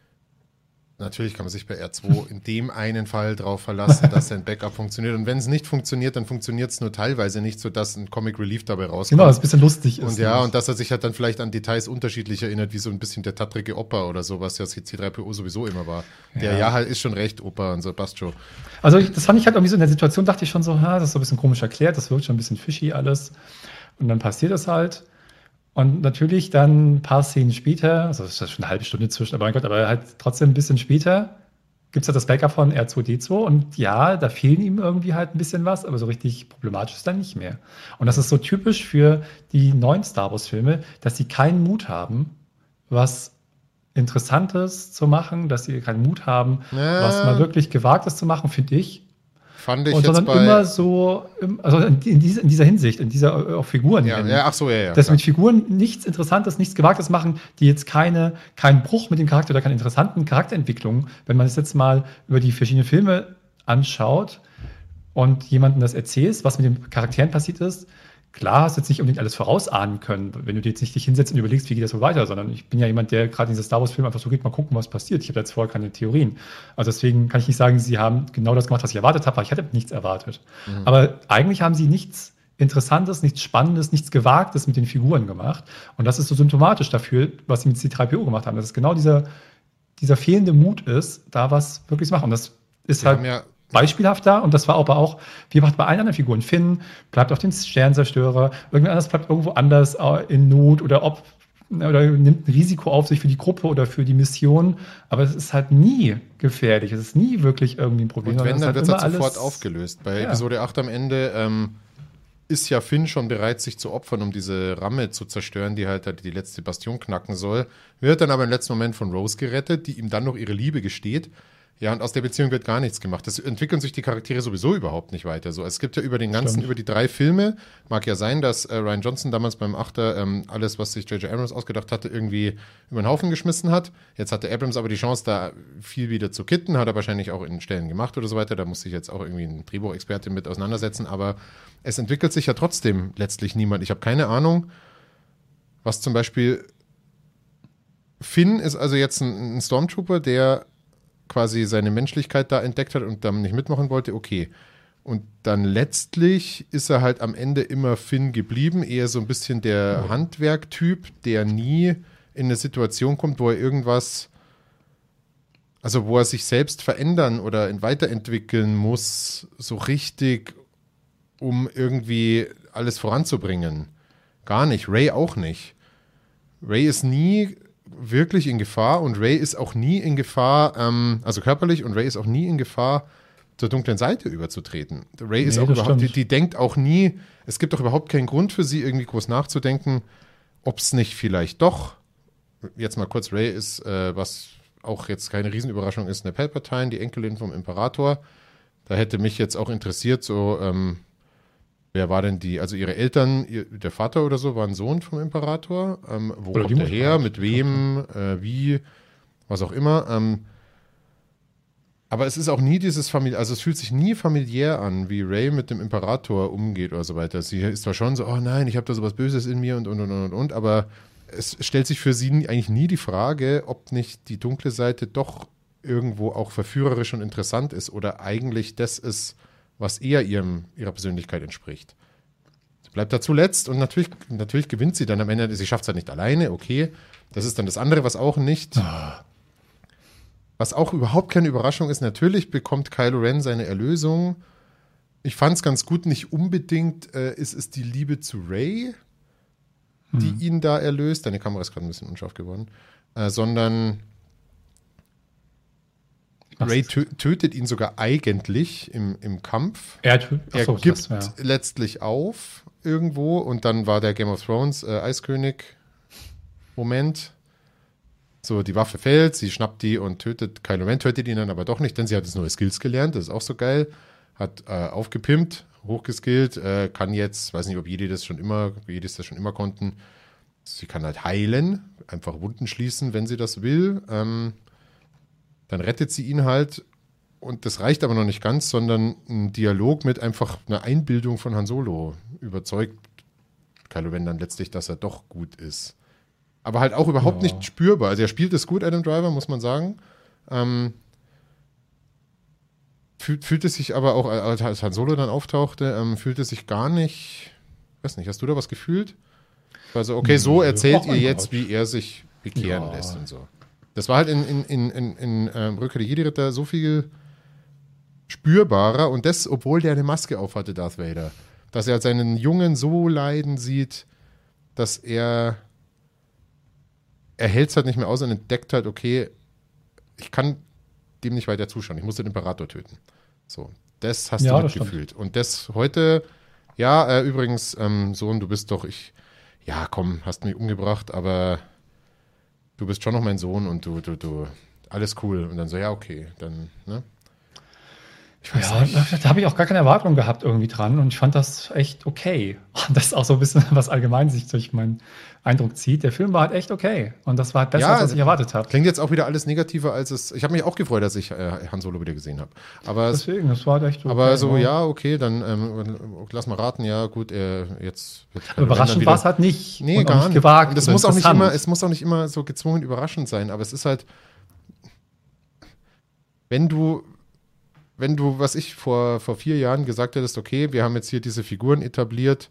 natürlich kann man sich bei R2 in dem einen Fall darauf verlassen, dass sein Backup funktioniert. Und wenn es nicht funktioniert, dann funktioniert es nur teilweise nicht, sodass ein Comic Relief dabei rauskommt. Genau, das ein bisschen lustig ist. Und ja, und dass er sich halt dann vielleicht an Details unterschiedlich erinnert, wie so ein bisschen der tattrige Opa oder so, was ja C3PO sowieso immer war. Der halt ist schon recht Opa und so, passt schon. Also das fand ich halt irgendwie so in der Situation, dachte ich schon so, das ist so ein bisschen komisch erklärt, das wirkt schon ein bisschen fishy alles. Und dann passiert es halt. Und natürlich dann ein paar Szenen später, also das ist schon eine halbe Stunde zwischen, aber mein Gott, aber halt trotzdem ein bisschen später gibt es halt das Backup von R2D2 und ja, da fehlen ihm irgendwie halt ein bisschen was, aber so richtig problematisch ist dann nicht mehr. Und das ist so typisch für die neuen Star Wars-Filme, dass sie keinen Mut haben, was Interessantes zu machen, dass sie keinen Mut haben, was mal wirklich Gewagtes zu machen, finde ich. Fand ich und jetzt sondern immer so, also in dieser Hinsicht, in dieser auf Figuren. Dass mit Figuren nichts Interessantes, nichts Gewagtes machen, die jetzt keinen Bruch mit dem Charakter oder keine interessanten Charakterentwicklungen, wenn man es jetzt mal über die verschiedenen Filme anschaut und jemandem das erzählst, was mit den Charakteren passiert ist, klar hast du jetzt nicht unbedingt alles vorausahnen können, wenn du dir jetzt nicht dich hinsetzt und überlegst, wie geht das so weiter, sondern ich bin ja jemand, der gerade in dieser Star Wars-Film einfach so geht, mal gucken, was passiert. Ich habe jetzt vorher keine Theorien. Also deswegen kann ich nicht sagen, sie haben genau das gemacht, was ich erwartet habe, weil ich hatte nichts erwartet. Aber eigentlich haben sie nichts Interessantes, nichts Spannendes, nichts Gewagtes mit den Figuren gemacht. Und das ist so symptomatisch dafür, was sie mit C3PO gemacht haben. Dass es genau dieser fehlende Mut ist, da was wirklich zu machen. Und das ist beispielhaft da, und das war aber auch, wie gemacht bei allen anderen Figuren. Finn bleibt auf den Sternzerstörer, irgendwer anders bleibt irgendwo anders in Not oder nimmt ein Risiko auf sich für die Gruppe oder für die Mission, aber es ist halt nie gefährlich, es ist nie wirklich irgendwie ein Problem. Und wenn, dann wird es halt sofort aufgelöst. Bei Episode 8 am Ende ist ja Finn schon bereit, sich zu opfern, um diese Ramme zu zerstören, die halt die letzte Bastion knacken soll, wird dann aber im letzten Moment von Rose gerettet, die ihm dann noch ihre Liebe gesteht. Ja, und aus der Beziehung wird gar nichts gemacht. Das entwickeln sich die Charaktere sowieso überhaupt nicht weiter. So, es gibt ja über die 3 Filme, mag ja sein, dass Rian Johnson damals beim 8. Alles, was sich J.J. Abrams ausgedacht hatte, irgendwie über den Haufen geschmissen hat. Jetzt hatte Abrams aber die Chance, da viel wieder zu kitten, hat er wahrscheinlich auch in Stellen gemacht oder so weiter. Da muss sich jetzt auch irgendwie ein Drehbuchexperte mit auseinandersetzen. Aber es entwickelt sich ja trotzdem letztlich niemand. Ich habe keine Ahnung, was zum Beispiel Finn ist also jetzt ein Stormtrooper, der quasi seine Menschlichkeit da entdeckt hat und dann nicht mitmachen wollte, okay. Und dann letztlich ist er halt am Ende immer Finn geblieben, eher so ein bisschen der Handwerktyp, der nie in eine Situation kommt, wo er irgendwas also wo er sich selbst verändern oder weiterentwickeln muss, so richtig, um irgendwie alles voranzubringen. Gar nicht. Rey auch nicht. Rey ist nie wirklich in Gefahr und Rey ist auch nie in Gefahr, also körperlich, und Rey ist auch nie in Gefahr, zur dunklen Seite überzutreten. Rey ist auch überhaupt, die denkt auch nie, es gibt doch überhaupt keinen Grund für sie, irgendwie groß nachzudenken, ob es nicht vielleicht doch, jetzt mal kurz, Rey ist, was auch jetzt keine Riesenüberraschung ist, eine Palpatine, die Enkelin vom Imperator. Da hätte mich jetzt auch interessiert, so, wer war denn die, also ihre Eltern, der Vater oder so, war ein Sohn vom Imperator. Wo oder kommt er her, mit wem, wie, was auch immer. Aber es ist auch nie dieses also es fühlt sich nie familiär an, wie Rey mit dem Imperator umgeht oder so weiter. Sie ist zwar schon so, oh nein, ich habe da sowas Böses in mir und, aber es stellt sich für sie eigentlich nie die Frage, ob nicht die dunkle Seite doch irgendwo auch verführerisch und interessant ist oder eigentlich das ist, was eher ihrer Persönlichkeit entspricht. Sie bleibt da zuletzt und natürlich gewinnt sie dann am Ende. Sie schafft es halt nicht alleine, okay. Das ist dann das andere, was auch nicht... Was auch überhaupt keine Überraschung ist, natürlich bekommt Kylo Ren seine Erlösung. Ich fand es ganz gut, nicht unbedingt ist es die Liebe zu Rey, die ihn da erlöst. Deine Kamera ist gerade ein bisschen unscharf geworden. Sondern Rey tötet ihn sogar eigentlich im Kampf. Er gibt letztlich auf irgendwo und dann war der Game of Thrones Eiskönig-Moment. So, die Waffe fällt, sie schnappt die und tötet Kylo Ren, tötet ihn dann aber doch nicht, denn sie hat jetzt neue Skills gelernt, das ist auch so geil. Hat aufgepimpt, hochgeskillt, kann jetzt, weiß nicht, ob Jedis das schon immer konnten, sie kann halt heilen, einfach Wunden schließen, wenn sie das will. Dann rettet sie ihn halt und das reicht aber noch nicht ganz, sondern ein Dialog mit einfach einer Einbildung von Han Solo überzeugt Kylo Ren dann letztlich, dass er doch gut ist. Aber halt auch überhaupt nicht spürbar. Also er spielt es gut, Adam Driver, muss man sagen. Fühlt es sich aber auch, als Han Solo dann auftauchte, fühlt es sich gar nicht, weiß nicht, hast du da was gefühlt? Also okay, so erzählt ihr jetzt, wie er sich bekehren lässt und so. Das war halt in Rückkehr der Jedi-Ritter so viel spürbarer und das, obwohl der eine Maske aufhatte, Darth Vader. Dass er seinen Jungen so leiden sieht, dass er hält es halt nicht mehr aus und entdeckt halt, okay, ich kann dem nicht weiter zuschauen. Ich muss den Imperator töten. So, das hast du mitgefühlt. Und das heute, übrigens, Sohn, du bist doch, komm, hast mich umgebracht, aber du bist schon noch mein Sohn und du, alles cool. Und dann so, ja, okay, dann, ne? Ich weiß nicht. Da habe ich auch gar keine Erwartung gehabt irgendwie dran und ich fand das echt okay. Und das ist auch so ein bisschen, was allgemein sich durch meinen Eindruck zieht. Der Film war halt echt okay und das war halt besser, als ich erwartet habe. Klingt jetzt auch wieder alles negativer, als es... Ich habe mich auch gefreut, dass ich Han Solo wieder gesehen habe. Deswegen, das war echt okay. Aber so, okay, dann lass mal raten, ja gut, jetzt... Überraschend war es halt nicht. Nee, und gar nicht. Gewagt. Und es muss auch nicht immer so gezwungen überraschend sein, aber es ist halt... Wenn du, was ich vor 4 Jahren gesagt hättest, okay, wir haben jetzt hier diese Figuren etabliert,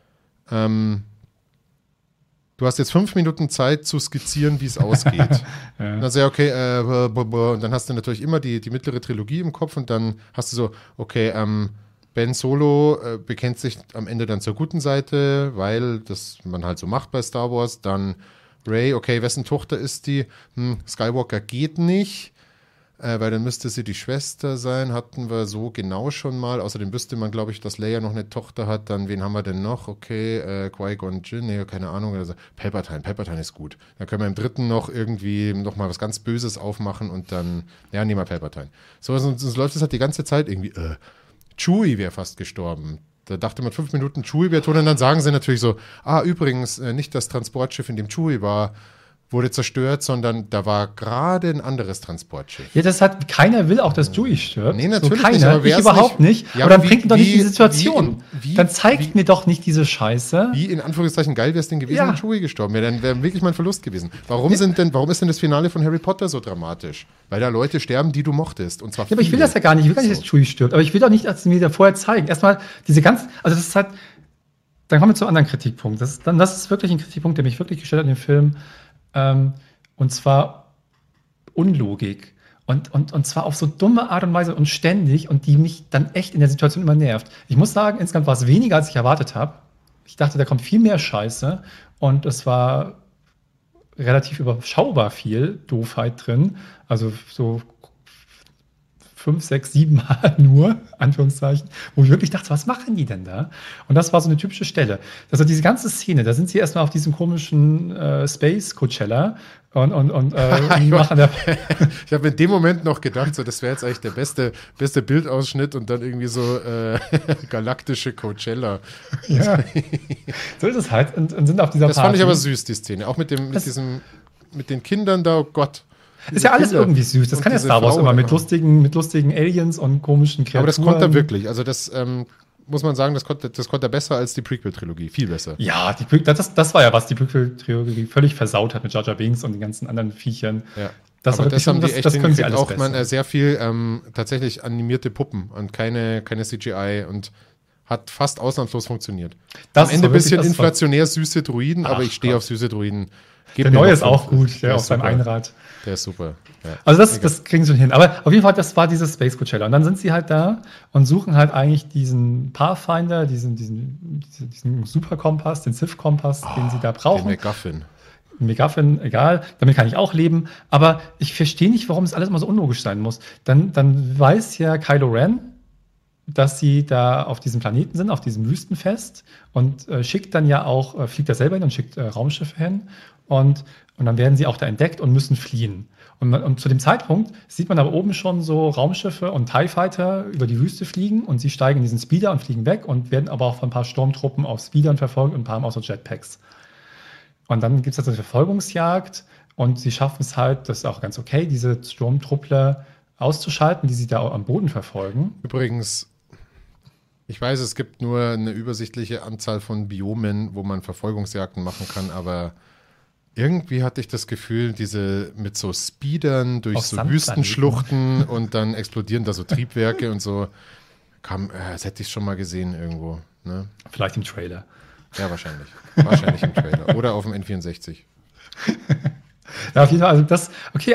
du hast jetzt 5 Minuten Zeit zu skizzieren, wie es ausgeht. Dann sagst du, okay, und dann hast du natürlich immer die mittlere Trilogie im Kopf und dann hast du so, okay, Ben Solo bekennt sich am Ende dann zur guten Seite, weil das man halt so macht bei Star Wars. Dann Rey, okay, wessen Tochter ist die? Skywalker geht nicht. Weil dann müsste sie die Schwester sein, hatten wir so genau schon mal. Außerdem wüsste man, glaube ich, dass Leia noch eine Tochter hat. Dann, wen haben wir denn noch? Okay, Qui-Gon Jinn, nee, keine Ahnung. Also, Palpatine ist gut. Dann können wir im 3. noch irgendwie noch mal was ganz Böses aufmachen und dann, nehmen wir Palpatine. So läuft es halt die ganze Zeit irgendwie. Chewie wäre fast gestorben. Da dachte man 5 Minuten, Chewie wäre tot. Und dann sagen sie natürlich so, übrigens, nicht das Transportschiff, in dem Chewie war, wurde zerstört, sondern da war gerade ein anderes Transportschiff. Ja, keiner will auch, dass Chewie stirbt. Nee, natürlich keiner, nicht. Aber ich überhaupt nicht. Ja, aber dann bringt doch nicht die Situation. Dann zeigt mir doch nicht diese Scheiße. Wie in Anführungszeichen geil wäre es denn gewesen, wenn Chewie gestorben wäre. Dann wäre wirklich mein Verlust gewesen. Warum ist denn das Finale von Harry Potter so dramatisch? Weil da Leute sterben, die du mochtest. Und zwar aber ich will das ja gar nicht. Ich will gar nicht, dass Chewie stirbt. Aber ich will doch nicht, dass sie mir da vorher zeigen. Erstmal diese also das ist halt, dann kommen wir zu einem anderen Kritikpunkt. Das ist wirklich ein Kritikpunkt, der mich wirklich gestört hat in dem Film. Und zwar Unlogik. Und zwar auf so dumme Art und Weise und ständig und die mich dann echt in der Situation immer nervt. Ich muss sagen, insgesamt war es weniger, als ich erwartet habe. Ich dachte, da kommt viel mehr Scheiße und es war relativ überschaubar viel Doofheit drin. Also so 5, 6, 7 Mal nur, Anführungszeichen, wo ich wirklich dachte, was machen die denn da? Und das war so eine typische Stelle. Also diese ganze Szene, da sind sie erstmal auf diesem komischen Space Coachella und machen da. Ich habe in dem Moment noch gedacht, so, das wäre jetzt eigentlich der beste Bildausschnitt und dann irgendwie so galaktische Coachella. Ja, so ist es halt und sind auf dieser Das Party. fand ich aber süß, die Szene. Auch mit den Kindern da, oh Gott. Ist ja alles Kinder irgendwie süß. Das kann ja diese Star Wars Frau immer immer. mit lustigen Aliens und komischen Kreaturen. Aber das konnte er wirklich. Also das muss man sagen, das konnte er besser als die Prequel-Trilogie. Viel besser. Ja, das war ja, was die Prequel-Trilogie völlig versaut hat mit Jar Jar Binks und den ganzen anderen Viechern. Ja. Das aber war das haben die echt das können sie hingekriegt. alles Auch besser. man sehr viel tatsächlich animierte Puppen und keine CGI und hat fast ausnahmslos funktioniert. Das Am Ende ein war wirklich- bisschen das war- inflationär süße Druiden, aber Ach ich stehe Gott. auf süße Druiden. Der neue ist auch gut, der auf ist seinem super. Einrad. Der ist super. Ja. Also das kriegen sie schon hin. Aber auf jeden Fall, das war dieses Space Coachella. Und dann sind sie halt da und suchen halt eigentlich diesen Pathfinder, diesen Superkompass, den Sith-Kompass, den sie da Den brauchen. MacGuffin. MacGuffin, egal, damit kann ich auch leben. Aber ich verstehe nicht, warum es alles immer so unlogisch sein muss. Dann weiß ja Kylo Ren, dass sie da auf diesem Planeten sind, auf diesem Wüstenfest und schickt dann ja auch, fliegt da selber hin und schickt Raumschiffe hin und dann werden sie auch da entdeckt und müssen fliehen. Und zu dem Zeitpunkt sieht man aber oben schon so Raumschiffe und TIE Fighter über die Wüste fliegen und sie steigen in diesen Speeder und fliegen weg und werden aber auch von ein paar Sturmtruppen auf Speedern verfolgt und ein paar haben auch so Jetpacks. Und dann gibt es also eine Verfolgungsjagd und sie schaffen es halt, das ist auch ganz okay, diese Sturmtruppler auszuschalten, die sie da am Boden verfolgen. Übrigens, ich weiß, es gibt nur eine übersichtliche Anzahl von Biomen, wo man Verfolgungsjagden machen kann, aber irgendwie hatte ich das Gefühl, diese mit so Speedern durch Auf so Sandplaneten. Wüstenschluchten und dann explodieren da so Triebwerke und so, das hätte ich schon mal gesehen irgendwo. Ne? Vielleicht im Trailer. Ja, wahrscheinlich. Wahrscheinlich im Trailer. Oder auf dem N64. Ja, auf jeden Fall, also das, okay,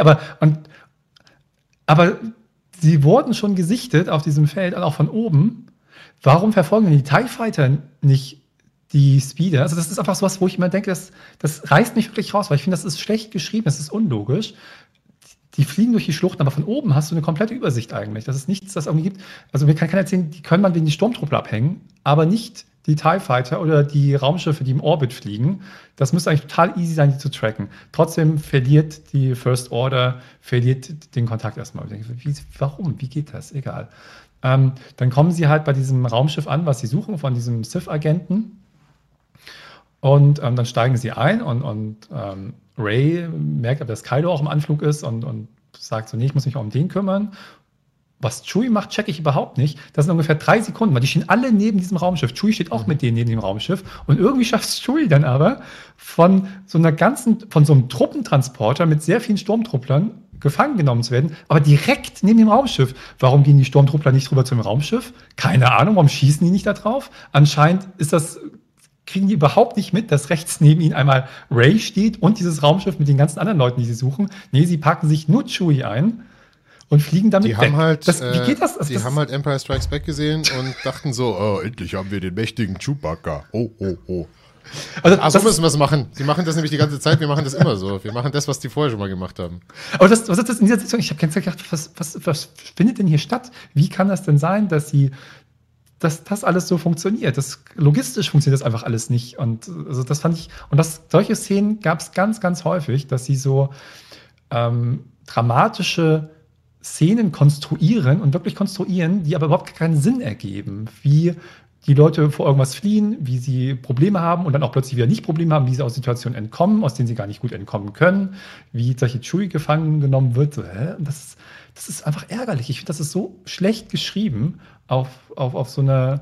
aber sie wurden schon gesichtet auf diesem Feld, auch von oben. Warum verfolgen denn die TIE Fighter nicht die Speeder? Also das ist einfach sowas, wo ich immer denke, das reißt mich wirklich raus, weil ich finde, das ist schlecht geschrieben, das ist unlogisch. Die fliegen durch die Schluchten, aber von oben hast du eine komplette Übersicht eigentlich. Das ist nichts, das irgendwie gibt. Also mir kann keiner erzählen, die können man wegen die Sturmtruppler abhängen, aber nicht die TIE Fighter oder die Raumschiffe, die im Orbit fliegen. Das müsste eigentlich total easy sein, die zu tracken. Trotzdem verliert die First Order, den Kontakt erstmal. Ich denke, warum? Wie geht das? Egal. Dann kommen sie halt bei diesem Raumschiff an, was sie suchen, von diesem Sith-Agenten. Und dann steigen sie ein und Rey merkt aber, dass Kylo auch im Anflug ist und sagt so, nee, ich muss mich mal um den kümmern. Was Chewie macht, checke ich überhaupt nicht. Das sind ungefähr 3 Sekunden, weil die stehen alle neben diesem Raumschiff. Chewie steht auch mit denen neben dem Raumschiff. Und irgendwie schafft es Chewie dann aber, von so einem Truppentransporter mit sehr vielen Sturmtrupplern gefangen genommen zu werden, aber direkt neben dem Raumschiff. Warum gehen die Sturmtruppler nicht rüber zum Raumschiff? Keine Ahnung, warum schießen die nicht da drauf? Anscheinend kriegen die überhaupt nicht mit, dass rechts neben ihnen einmal Rey steht und dieses Raumschiff mit den ganzen anderen Leuten, die sie suchen. Nee, sie packen sich nur Chewie ein und fliegen damit Die weg. haben halt, wie geht das? die haben halt Empire Strikes Back gesehen und dachten so, oh, endlich haben wir den mächtigen Chewbacca. Oh, oh, oh. Also So müssen wir es machen. Die machen das nämlich die ganze Zeit, wir machen das immer so. Wir machen das, was die vorher schon mal gemacht haben. aber was ist das in dieser Sitzung? Ich habe ganz gedacht, was findet denn hier statt? Wie kann das denn sein, dass das alles so funktioniert? Logistisch funktioniert das einfach alles nicht. Und also das fand ich, solche Szenen gab es ganz, ganz häufig, dass sie so dramatische Szenen konstruieren und wirklich konstruieren, die aber überhaupt keinen Sinn ergeben. Wie die Leute vor irgendwas fliehen, wie sie Probleme haben und dann auch plötzlich wieder nicht Probleme haben, wie sie aus Situationen entkommen, aus denen sie gar nicht gut entkommen können, wie solche Chewie gefangen genommen wird. So, das ist einfach ärgerlich. Ich finde, das ist so schlecht geschrieben auf so eine,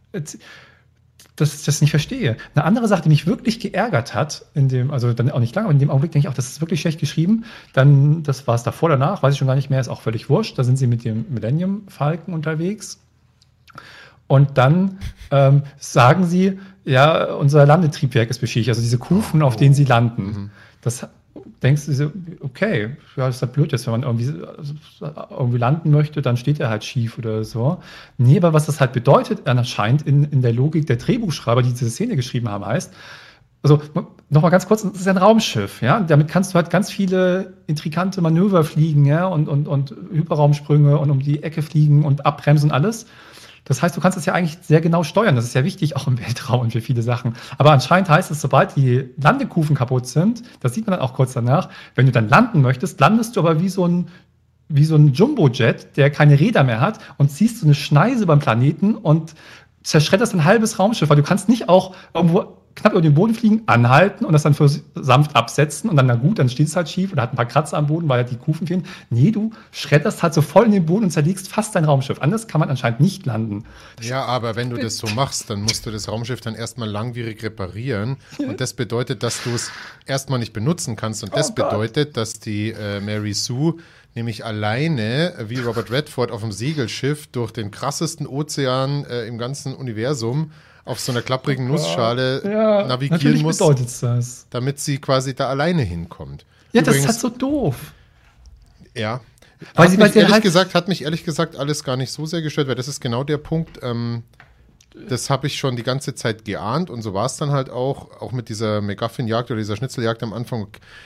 dass ich das nicht verstehe. Eine andere Sache, die mich wirklich geärgert hat, also dann auch nicht lange, aber in dem Augenblick denke ich auch, das ist wirklich schlecht geschrieben. Dann, das war es davor, danach, weiß ich schon gar nicht mehr, ist auch völlig wurscht. Da sind sie mit dem Millennium Falcon unterwegs. Und dann sagen sie, ja, unser Landetriebwerk ist beschädigt, also diese Kufen, auf denen sie landen. denkst du so, okay, ja, das ist halt blöd jetzt, wenn man irgendwie landen möchte, dann steht er halt schief oder so. Nee, aber was das halt bedeutet, anscheinend in der Logik der Drehbuchschreiber, die diese Szene geschrieben haben, heißt, also nochmal ganz kurz, es ist ein Raumschiff, ja, damit kannst du halt ganz viele intrikante Manöver fliegen, ja, und Hyperraumsprünge und um die Ecke fliegen und abbremsen und alles. Das heißt, du kannst es ja eigentlich sehr genau steuern. Das ist ja wichtig, auch im Weltraum und für viele Sachen. Aber anscheinend heißt es, sobald die Landekufen kaputt sind, das sieht man dann auch kurz danach, wenn du dann landen möchtest, landest du aber wie so ein Jumbojet, der keine Räder mehr hat und ziehst so eine Schneise beim Planeten und zerschredderst ein halbes Raumschiff, weil du kannst nicht auch irgendwo knapp über den Boden fliegen, anhalten und das dann für sanft absetzen und dann, na gut, dann steht es halt schief oder hat ein paar Kratzer am Boden, weil halt die Kufen fehlen. Nee, du schredderst halt so voll in den Boden und zerlegst fast dein Raumschiff. Anders kann man anscheinend nicht landen. Ja, aber wenn du das so machst, dann musst du das Raumschiff dann erstmal langwierig reparieren. Und das bedeutet, dass du es erstmal nicht benutzen kannst. Und das bedeutet, dass die Mary Sue nämlich alleine, wie Robert Redford auf dem Segelschiff, durch den krassesten Ozean im ganzen Universum auf so einer klapprigen Nussschale navigieren muss, damit sie quasi da alleine hinkommt. Ja, übrigens, das ist halt so doof. Ja. Weil hat mich ehrlich gesagt alles gar nicht so sehr gestört, weil das ist genau der Punkt, das habe ich schon die ganze Zeit geahnt und so war es dann halt auch mit dieser MacGuffin-Jagd oder dieser Schnitzeljagd am Anfang.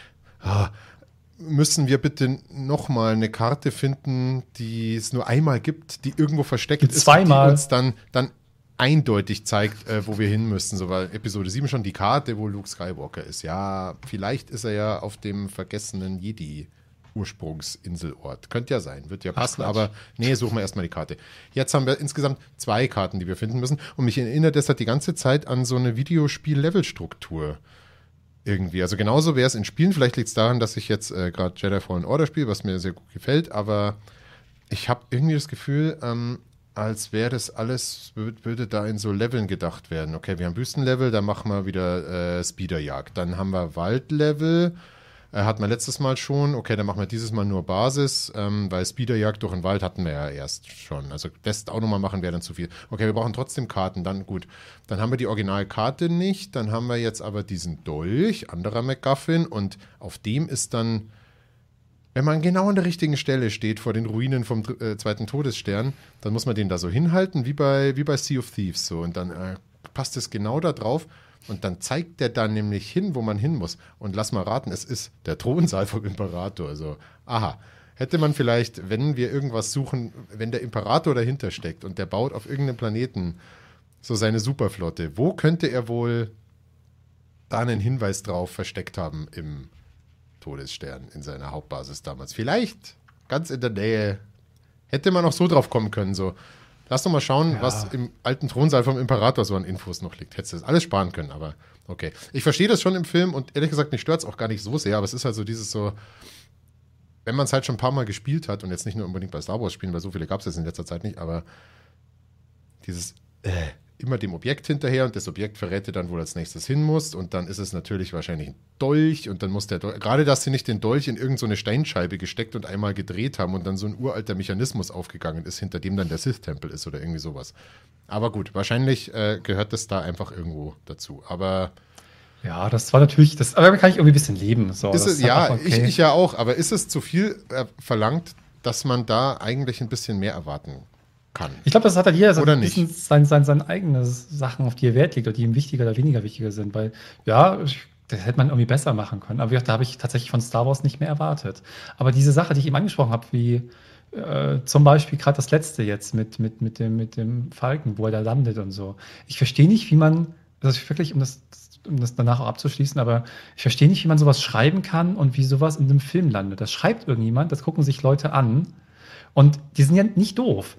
Müssen wir bitte nochmal eine Karte finden, die es nur einmal gibt, die irgendwo versteckt ist, die uns dann eindeutig zeigt, wo wir hin müssen. So war Episode 7 schon die Karte, wo Luke Skywalker ist. Ja, vielleicht ist er ja auf dem vergessenen Jedi-Ursprungsinselort. Könnte ja sein, wird ja passen, aber nee, suchen wir erstmal die Karte. Jetzt haben wir insgesamt 2 Karten, die wir finden müssen und mich erinnert das halt die ganze Zeit an so eine Videospiel-Level-Struktur. Irgendwie. Also genauso wäre es in Spielen. Vielleicht liegt es daran, dass ich jetzt gerade Jedi Fallen Order spiele, was mir sehr gut gefällt, aber ich habe irgendwie das Gefühl, als wäre das alles, würde da in so Leveln gedacht werden. Okay, wir haben Wüstenlevel, dann machen wir wieder Speederjagd. Dann haben wir Waldlevel, hatten wir letztes Mal schon. Okay, dann machen wir dieses Mal nur Basis, weil Speederjagd durch den Wald hatten wir ja erst schon. Also das auch nochmal machen wäre dann zu viel. Okay, wir brauchen trotzdem Karten, dann gut. Dann haben wir die Originalkarte nicht, dann haben wir jetzt aber diesen Dolch, anderer MacGuffin, und auf dem ist dann, wenn man genau an der richtigen Stelle steht, vor den Ruinen vom 2. Todesstern, dann muss man den da so hinhalten, wie bei Sea of Thieves. So. Und dann passt es genau da drauf. Und dann zeigt der da nämlich hin, wo man hin muss. Und lass mal raten, es ist der Thronsaal vom Imperator. Also, aha. Hätte man vielleicht, wenn wir irgendwas suchen, wenn der Imperator dahinter steckt und der baut auf irgendeinem Planeten so seine Superflotte, wo könnte er wohl da einen Hinweis drauf versteckt haben im Todesstern in seiner Hauptbasis damals? Vielleicht ganz in der Nähe. Hätte man auch so drauf kommen können, so. Lass doch mal schauen, was im alten Thronsaal vom Imperator so an Infos noch liegt. Hättest du das alles sparen können, aber okay. Ich verstehe das schon im Film und ehrlich gesagt, mich stört es auch gar nicht so sehr, aber es ist halt so dieses so, wenn man es halt schon ein paar Mal gespielt hat und jetzt nicht nur unbedingt bei Star Wars spielen, weil so viele gab es jetzt in letzter Zeit nicht, aber dieses immer dem Objekt hinterher und das Objekt verrät dir dann, wo du als nächstes hin musst und dann ist es natürlich wahrscheinlich ein Dolch und dann muss der Dolch, gerade dass sie nicht den Dolch in irgend so eine Steinscheibe gesteckt und einmal gedreht haben und dann so ein uralter Mechanismus aufgegangen ist, hinter dem dann der Sith-Tempel ist oder irgendwie sowas. Aber gut, wahrscheinlich gehört das da einfach irgendwo dazu, aber ja, das war natürlich, aber damit kann ich irgendwie ein bisschen leben. So, ist es, ja, okay. ich ja auch, aber ist es zu viel verlangt, dass man da eigentlich ein bisschen mehr erwarten kann? Ich glaube, das hat halt jeder oder nicht. Seine eigenen Sachen, auf die er Wert legt oder die ihm wichtiger oder weniger wichtiger sind. Weil, ja, das hätte man irgendwie besser machen können. Aber da habe ich tatsächlich von Star Wars nicht mehr erwartet. Aber diese Sache, die ich eben angesprochen habe, wie zum Beispiel gerade das letzte jetzt mit dem Falken, wo er da landet und so. Ich verstehe nicht, wie man, das ist wirklich, um das danach auch abzuschließen, aber ich verstehe nicht, wie man sowas schreiben kann und wie sowas in einem Film landet. Das schreibt irgendjemand, das gucken sich Leute an und die sind ja nicht doof.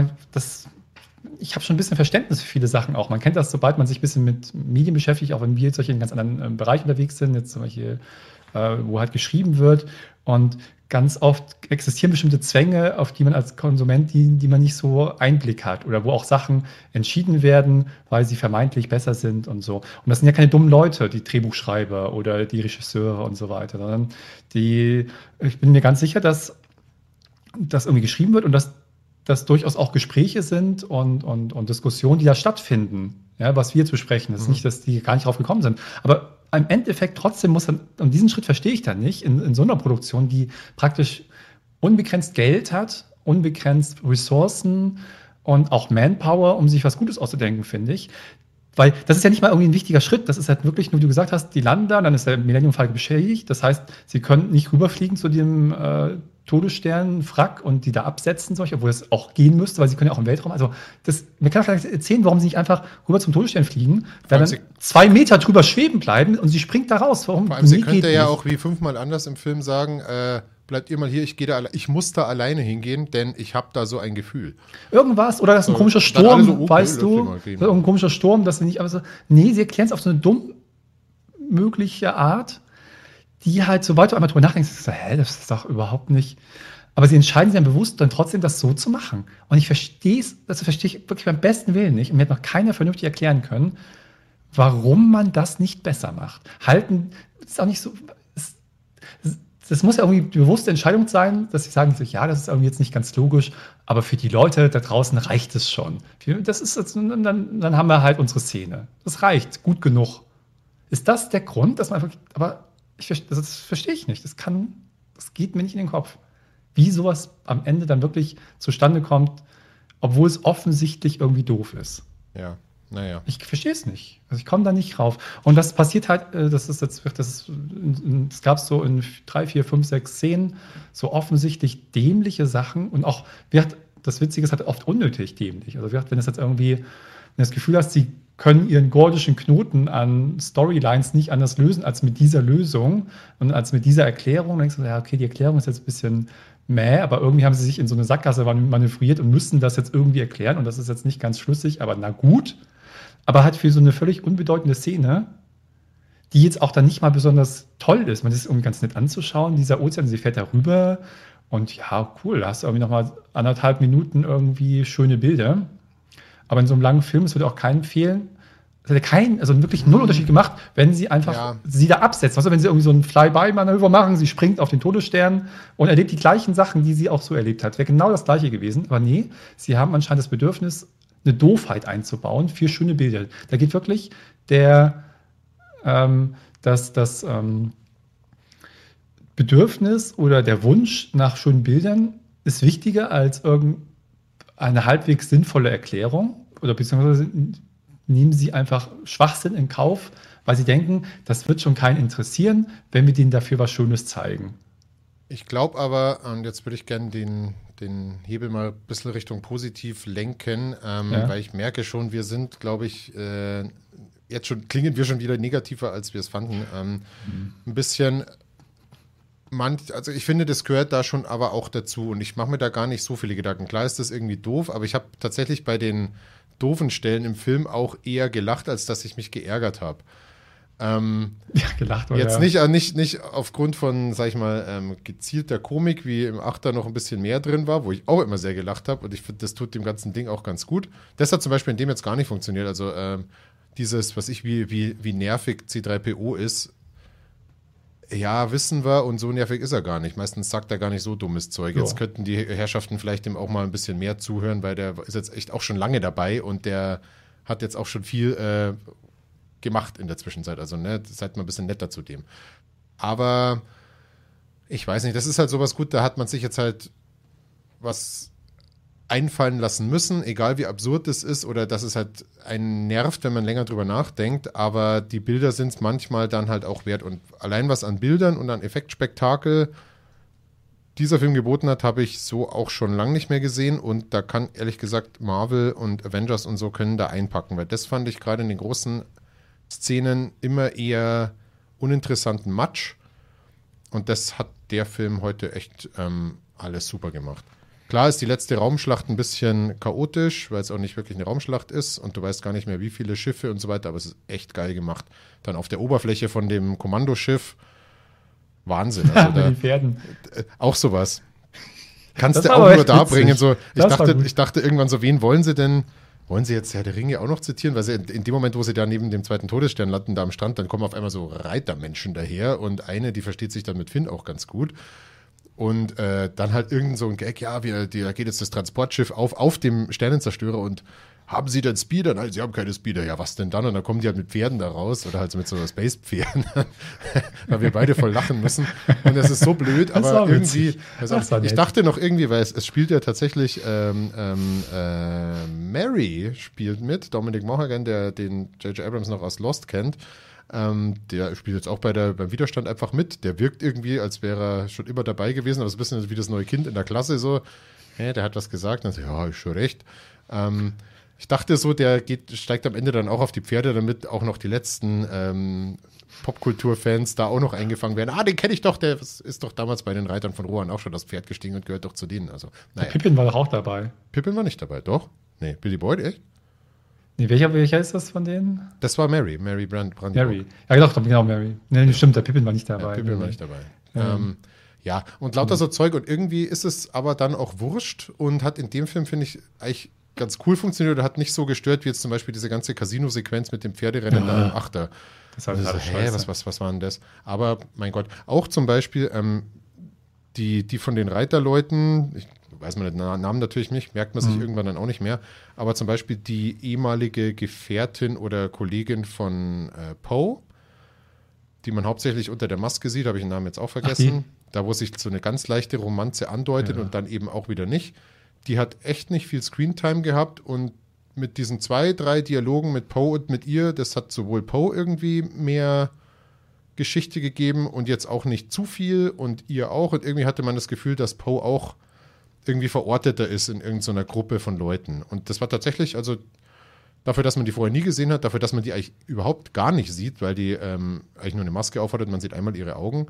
Ich habe schon ein bisschen Verständnis für viele Sachen auch. Man kennt das, sobald man sich ein bisschen mit Medien beschäftigt, auch wenn wir jetzt solche in ganz anderen Bereichen unterwegs sind, jetzt zum Beispiel, wo halt geschrieben wird und ganz oft existieren bestimmte Zwänge, auf die man als Konsument, die man nicht so Einblick hat oder wo auch Sachen entschieden werden, weil sie vermeintlich besser sind und so. Und das sind ja keine dummen Leute, die Drehbuchschreiber oder die Regisseure und so weiter, sondern ich bin mir ganz sicher, dass das irgendwie geschrieben wird und dass das durchaus auch Gespräche sind und Diskussionen, die da stattfinden. Ja, was wir jetzt besprechen, das ist nicht, dass die gar nicht drauf gekommen sind. Aber im Endeffekt trotzdem muss dann, und diesen Schritt verstehe ich dann nicht, in so einer Produktion, die praktisch unbegrenzt Geld hat, unbegrenzt Ressourcen und auch Manpower, um sich was Gutes auszudenken, finde ich. Weil das ist ja nicht mal irgendwie ein wichtiger Schritt. Das ist halt wirklich, nur wie du gesagt hast, die landen da, dann ist der Millennium Falcon beschädigt. Das heißt, sie können nicht rüberfliegen zu dem Todesstern-Wrack und die da absetzen, obwohl es auch gehen müsste, weil sie können ja auch im Weltraum. Also, mir kann vielleicht erzählen, warum sie nicht einfach rüber zum Todesstern fliegen, da dann 2 Meter drüber schweben bleiben und sie springt da raus. Warum? Vor allem, sie könnte ja auch wie 5-mal anders im Film sagen, bleibt ihr mal hier, ich muss da alleine hingehen, denn ich habe da so ein Gefühl. Irgendwas, oder das ist ein komischer Sturm, so, okay, weißt du? Irgendein komischer Sturm, dass sie nicht, aber so, nee, sie erklären es auf so eine dumm mögliche Art, die halt, sobald du einmal drüber nachdenkst, so, das ist doch überhaupt nicht. Aber sie entscheiden sich dann bewusst, dann trotzdem das so zu machen. Und ich verstehe es, das verstehe ich wirklich beim besten Willen nicht. Und mir hat noch keiner vernünftig erklären können, warum man das nicht besser macht. Das ist auch nicht so. Das muss ja irgendwie die bewusste Entscheidung sein, dass sie sagen, so, ja, das ist irgendwie jetzt nicht ganz logisch, aber für die Leute da draußen reicht es schon. Das ist jetzt, dann haben wir halt unsere Szene. Das reicht, gut genug. Ist das der Grund, dass man einfach, aber das verstehe ich nicht. Das geht mir nicht in den Kopf. Wie sowas am Ende dann wirklich zustande kommt, obwohl es offensichtlich irgendwie doof ist. Ja. Naja. Ich verstehe es nicht. Also ich komme da nicht rauf. Und das passiert halt, das gab es so in 3, 4, 5, 6 Szenen so offensichtlich dämliche Sachen und auch, das Witzige ist halt oft unnötig dämlich. Also wenn es jetzt irgendwie, wenn du das Gefühl hast, sie können ihren gordischen Knoten an Storylines nicht anders lösen als mit dieser Lösung und als mit dieser Erklärung, dann denkst du, ja, okay, die Erklärung ist jetzt ein bisschen aber irgendwie haben sie sich in so eine Sackgasse manövriert und müssen das jetzt irgendwie erklären und das ist jetzt nicht ganz schlüssig, aber na gut. Aber halt für so eine völlig unbedeutende Szene, die jetzt auch dann nicht mal besonders toll ist. Man ist irgendwie ganz nett anzuschauen. Dieser Ozean, sie fährt da rüber und ja, cool, da hast du irgendwie nochmal 1,5 Minuten irgendwie schöne Bilder. Aber in so einem langen Film, es würde auch keinem fehlen, es hätte also wirklich null Unterschied gemacht, wenn sie einfach sie da absetzt. Also wenn sie irgendwie so ein Fly-by-Manöver machen, sie springt auf den Todesstern und erlebt die gleichen Sachen, die sie auch so erlebt hat. Wäre genau das Gleiche gewesen. Aber nee, sie haben anscheinend das Bedürfnis, eine Doofheit einzubauen für schöne Bilder. Da geht wirklich das Bedürfnis oder der Wunsch nach schönen Bildern ist wichtiger als irgendeine halbwegs sinnvolle Erklärung oder beziehungsweise nehmen sie einfach Schwachsinn in Kauf, weil sie denken, das wird schon keinen interessieren, wenn wir denen dafür was Schönes zeigen. Ich glaube aber, und jetzt würde ich gerne den Hebel mal ein bisschen Richtung positiv lenken, weil ich merke schon, wir sind, glaube ich, jetzt schon klingen wir schon wieder negativer, als wir es fanden. Ein bisschen, also ich finde, das gehört da schon aber auch dazu und ich mache mir da gar nicht so viele Gedanken. Klar ist das irgendwie doof, aber ich habe tatsächlich bei den doofen Stellen im Film auch eher gelacht, als dass ich mich geärgert habe. Gelacht jetzt nicht aufgrund von, sag ich mal, gezielter Komik, wie im Achter noch ein bisschen mehr drin war, wo ich auch immer sehr gelacht habe und ich finde, das tut dem ganzen Ding auch ganz gut. Das hat zum Beispiel in dem jetzt gar nicht funktioniert. Also dieses, wie nervig C3PO ist, ja, wissen wir und so nervig ist er gar nicht. Meistens sagt er gar nicht so dummes Zeug. Ja. Jetzt könnten die Herrschaften vielleicht dem auch mal ein bisschen mehr zuhören, weil der ist jetzt echt auch schon lange dabei und der hat jetzt auch schon viel gemacht in der Zwischenzeit. Also, seid mal ein bisschen netter zu dem. Aber ich weiß nicht, das ist halt sowas gut, da hat man sich jetzt halt was einfallen lassen müssen, egal wie absurd es ist oder dass es halt einen nervt, wenn man länger drüber nachdenkt, aber die Bilder sind es manchmal dann halt auch wert und allein was an Bildern und an Effektspektakel dieser Film geboten hat, habe ich so auch schon lange nicht mehr gesehen und da kann ehrlich gesagt Marvel und Avengers und so können da einpacken, weil das fand ich gerade in den großen Szenen immer eher uninteressanten Matsch und das hat der Film heute echt alles super gemacht. Klar ist die letzte Raumschlacht ein bisschen chaotisch, weil es auch nicht wirklich eine Raumschlacht ist und du weißt gar nicht mehr, wie viele Schiffe und so weiter, aber es ist echt geil gemacht. Dann auf der Oberfläche von dem Kommandoschiff, Wahnsinn. Also da, die Pferden. Auch sowas. Kannst du auch nur da bringen. So, ich dachte irgendwann so, wen wollen sie denn? Wollen sie jetzt Herr der Ringe auch noch zitieren? Weil sie in dem Moment, wo sie da neben dem zweiten Todesstern landen, da am Strand, dann kommen auf einmal so Reitermenschen daher und eine, die versteht sich dann mit Finn auch ganz gut. Und dann halt irgend so ein Gag, ja, da geht jetzt das Transportschiff auf dem Sternenzerstörer und haben Sie denn Speeder? Nein, Sie haben keine Speeder. Ja, was denn dann? Und dann kommen die halt mit Pferden da raus oder halt so mit so Space-Pferden, weil wir beide voll lachen müssen. Und das ist so blöd, aber irgendwie, ich dachte noch irgendwie, weil es spielt ja tatsächlich Mary spielt mit, Dominic Monaghan, den J.J. Abrams noch aus Lost kennt. Der spielt jetzt auch beim Widerstand einfach mit. Der wirkt irgendwie, als wäre er schon immer dabei gewesen, aber so ein bisschen wie das neue Kind in der Klasse so. Der hat was gesagt. Und dann so, ja, ist schon recht. Ich dachte so, der steigt am Ende dann auch auf die Pferde, damit auch noch die letzten Popkultur-Fans da auch noch eingefangen werden. Den kenne ich doch, der ist doch damals bei den Reitern von Rohan auch schon das Pferd gestiegen und gehört doch zu denen. Also, naja. Pippin war doch auch dabei. Pippin war nicht dabei, doch? Nee, Billy Boyd, echt? Nee, welcher ist das von denen? Das war Mary Brandenburg. Mary. Ja, doch, genau, Mary. Nee, stimmt, der Pippin war nicht dabei. Pippin war nicht dabei. Ja, und lauter so Zeug. Und irgendwie ist es aber dann auch wurscht und hat in dem Film, finde ich, eigentlich ganz cool funktioniert oder hat nicht so gestört, wie jetzt zum Beispiel diese ganze Casino-Sequenz mit dem Pferderennen da im Achter. Das war scheiße. Was war denn das? Aber, mein Gott, auch zum Beispiel die von den Reiterleuten, ich weiß man den Namen natürlich nicht, merkt man sich irgendwann dann auch nicht mehr, aber zum Beispiel die ehemalige Gefährtin oder Kollegin von Poe, die man hauptsächlich unter der Maske sieht, habe ich den Namen jetzt auch vergessen, da wo sich so eine ganz leichte Romanze andeutet und dann eben auch wieder nicht, die hat echt nicht viel Screentime gehabt und mit diesen 2, 3 Dialogen mit Poe und mit ihr, das hat sowohl Poe irgendwie mehr Geschichte gegeben und jetzt auch nicht zu viel und ihr auch und irgendwie hatte man das Gefühl, dass Poe auch irgendwie verorteter ist in irgendeiner Gruppe von Leuten. Und das war tatsächlich, also dafür, dass man die vorher nie gesehen hat, dafür, dass man die eigentlich überhaupt gar nicht sieht, weil die eigentlich nur eine Maske aufhat und man sieht einmal ihre Augen.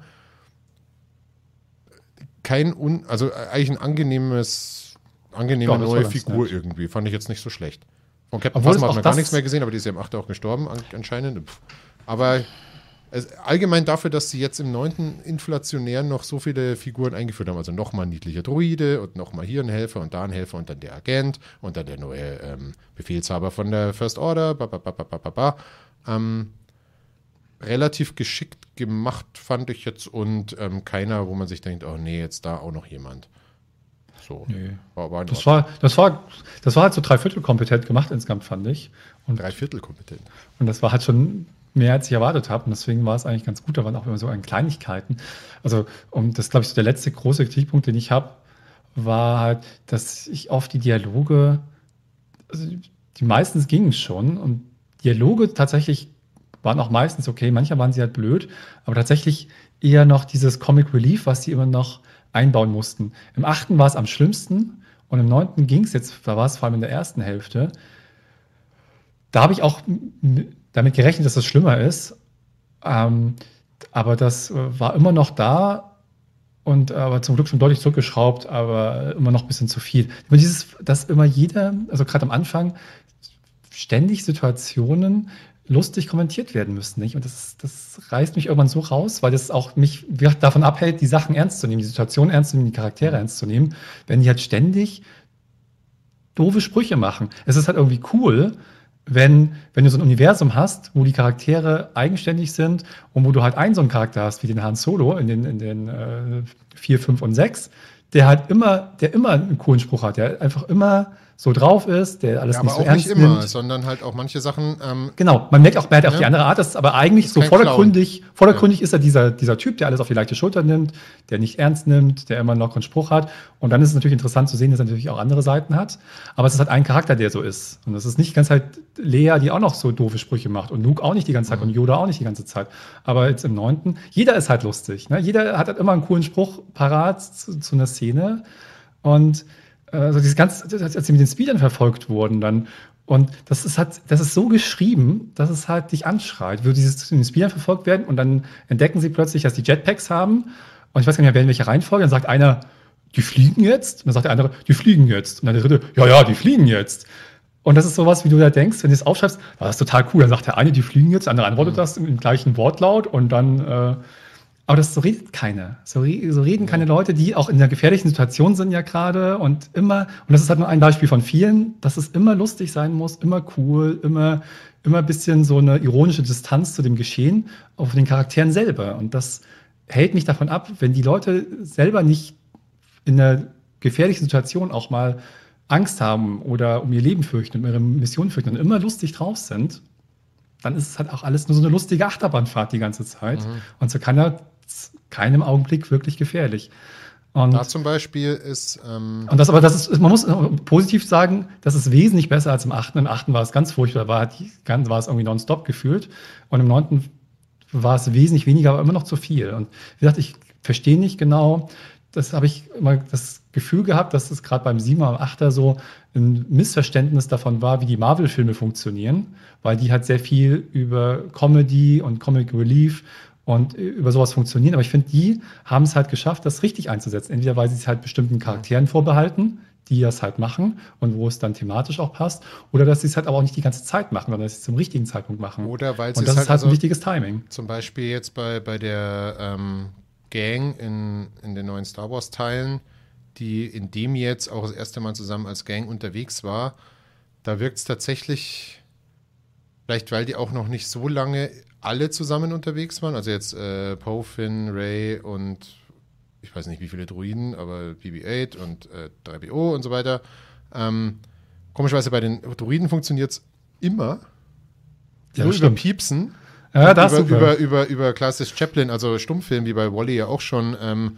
Also eigentlich eine angenehme neue Figur nett. Irgendwie. Fand ich jetzt nicht so schlecht. Von Captain Phasma hat man gar nichts mehr gesehen, aber die ist ja im 8. auch gestorben anscheinend. Aber allgemein dafür, dass sie jetzt im 9. inflationär noch so viele Figuren eingeführt haben, also nochmal ein niedlicher Druide und nochmal hier ein Helfer und da ein Helfer und dann der Agent und dann der neue Befehlshaber von der First Order, relativ geschickt gemacht, fand ich jetzt und keiner, wo man sich denkt, oh nee, jetzt da auch noch jemand. So. Nee. Das war halt so 3/4 kompetent gemacht insgesamt, fand ich. Und 3/4 kompetent. Und das war halt schon mehr, als ich erwartet habe. Und deswegen war es eigentlich ganz gut. Da waren auch immer so an Kleinigkeiten. Also, und das glaube ich, so der letzte große Kritikpunkt, den ich habe, war halt, dass ich oft die Dialoge, also die meistens gingen schon. Und Dialoge tatsächlich waren auch meistens okay. Manchmal waren sie halt blöd. Aber tatsächlich eher noch dieses Comic Relief, was sie immer noch einbauen mussten. Im 8. war es am schlimmsten. Und im 9. ging es jetzt, da war es vor allem in der ersten Hälfte. Da habe ich auch damit gerechnet, dass das schlimmer ist. Aber das war immer noch da und aber zum Glück schon deutlich zurückgeschraubt, aber immer noch ein bisschen zu viel. Aber dass immer jeder, also gerade am Anfang, ständig Situationen lustig kommentiert werden müssen, nicht? Und das reißt mich irgendwann so raus, weil das auch mich davon abhält, die Sachen ernst zu nehmen, die Situation ernst zu nehmen, die Charaktere ernst zu nehmen, wenn die halt ständig doofe Sprüche machen. Es ist halt irgendwie cool, wenn du so ein Universum hast, wo die Charaktere eigenständig sind und wo du halt so einen Charakter hast, wie den Han Solo in den 4, 5 und 6, der immer einen coolen Spruch hat, der einfach immer so drauf ist, der alles nicht so ernst nimmt. Aber auch nicht immer, sondern halt auch manche Sachen. Genau, man merkt auch, er hat auch die andere Art, das ist aber eigentlich so vordergründig ist er dieser Typ, der alles auf die leichte Schulter nimmt, der nicht ernst nimmt, der immer noch einen Spruch hat. Und dann ist es natürlich interessant zu sehen, dass er natürlich auch andere Seiten hat. Aber es ist halt ein Charakter, der so ist. Und das ist nicht ganz halt Leia, die auch noch so doofe Sprüche macht. Und Luke auch nicht die ganze Zeit und Yoda auch nicht die ganze Zeit. Aber jetzt im 9. jeder ist halt lustig. Ne? Jeder hat halt immer einen coolen Spruch parat zu einer Szene. Und also als sie mit den Speedern verfolgt wurden dann, und das ist so geschrieben, dass es halt dich anschreit, wo diese mit den Speedern verfolgt werden und dann entdecken sie plötzlich, dass die Jetpacks haben und ich weiß gar nicht mehr, in welcher Reihenfolge, dann sagt einer, die fliegen jetzt, und dann sagt der andere, die fliegen jetzt, und dann der dritte, ja, die fliegen jetzt. Und das ist sowas, wie du da denkst, wenn du es aufschreibst, das ist total cool, dann sagt der eine, die fliegen jetzt, der andere antwortet das im gleichen Wortlaut und dann aber so redet keiner. So reden keine Leute, die auch in einer gefährlichen Situation sind ja gerade und das ist halt nur ein Beispiel von vielen, dass es immer lustig sein muss, immer cool, immer ein bisschen so eine ironische Distanz zu dem Geschehen, auch von den Charakteren selber. Und das hält mich davon ab, wenn die Leute selber nicht in einer gefährlichen Situation auch mal Angst haben oder um ihr Leben fürchten, um ihre Mission fürchten und immer lustig drauf sind, dann ist es halt auch alles nur so eine lustige Achterbahnfahrt die ganze Zeit und zu keinem Augenblick wirklich gefährlich. Und Da zum Beispiel ist, und das ist, man muss positiv sagen, das ist wesentlich besser als im 8. Im 8. war es ganz furchtbar, war es irgendwie nonstop gefühlt. Und im 9. war es wesentlich weniger, aber immer noch zu viel. Und wie gesagt, ich verstehe nicht genau, das habe ich immer das Gefühl gehabt, dass es gerade beim 7er und 8er so ein Missverständnis davon war, wie die Marvel-Filme funktionieren, weil die halt sehr viel über Comedy und Comic Relief und über sowas funktionieren. Aber ich finde, die haben es halt geschafft, das richtig einzusetzen. Entweder weil sie es halt bestimmten Charakteren vorbehalten, die das halt machen und wo es dann thematisch auch passt, oder dass sie es halt aber auch nicht die ganze Zeit machen, sondern dass sie es zum richtigen Zeitpunkt machen. oder weil sie Und das es ist halt ein wichtiges Timing. zum Beispiel jetzt bei der Gang in den neuen Star Wars Teilen, die in dem jetzt auch das erste Mal zusammen als Gang unterwegs war, da wirkt es tatsächlich, vielleicht weil die auch noch nicht so lange alle zusammen unterwegs waren, also jetzt Poe, Finn, Rey und ich weiß nicht wie viele Droiden, aber BB-8 und 3PO und so weiter. Komischerweise bei den Droiden funktioniert es immer. Ja, Nur über stimmt. Piepsen. Ja, das ist super. Über klassisch Chaplin, also Stummfilm, wie bei Wall-E ja auch schon,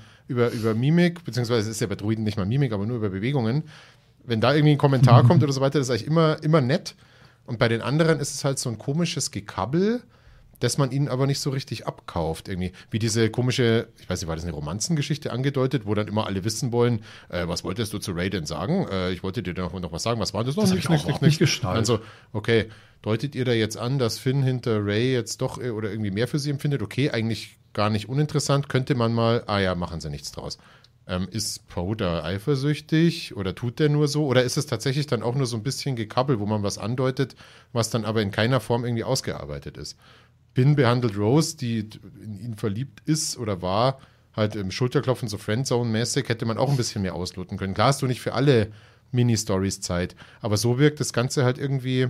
über Mimik, beziehungsweise ist ja bei Droiden nicht mal Mimik, aber nur über Bewegungen. Wenn da irgendwie ein Kommentar kommt oder so weiter, das ist eigentlich immer nett. Und bei den anderen ist es halt so ein komisches Gekabbel, dass man ihnen aber nicht so richtig abkauft. Irgendwie. Wie diese komische, ich weiß nicht, war das eine Romanzengeschichte angedeutet, wo dann immer alle wissen wollen, was wolltest du zu Ray denn sagen? Ich wollte dir noch was sagen, was war das noch? Das habe ich auch nicht geschnallt. Also, okay, deutet ihr da jetzt an, dass Finn hinter Ray jetzt doch oder irgendwie mehr für sie empfindet? Okay, eigentlich gar nicht uninteressant, könnte man mal, machen sie nichts draus. Ist Poe da eifersüchtig oder tut der nur so? Oder ist es tatsächlich dann auch nur so ein bisschen Gekabbel, wo man was andeutet, was dann aber in keiner Form irgendwie ausgearbeitet ist? Finn behandelt Rose, die in ihn verliebt ist oder war, halt im Schulterklopfen so Friendzone-mäßig, hätte man auch ein bisschen mehr ausloten können. Klar hast du nicht für alle Mini-Stories Zeit, aber so wirkt das Ganze halt irgendwie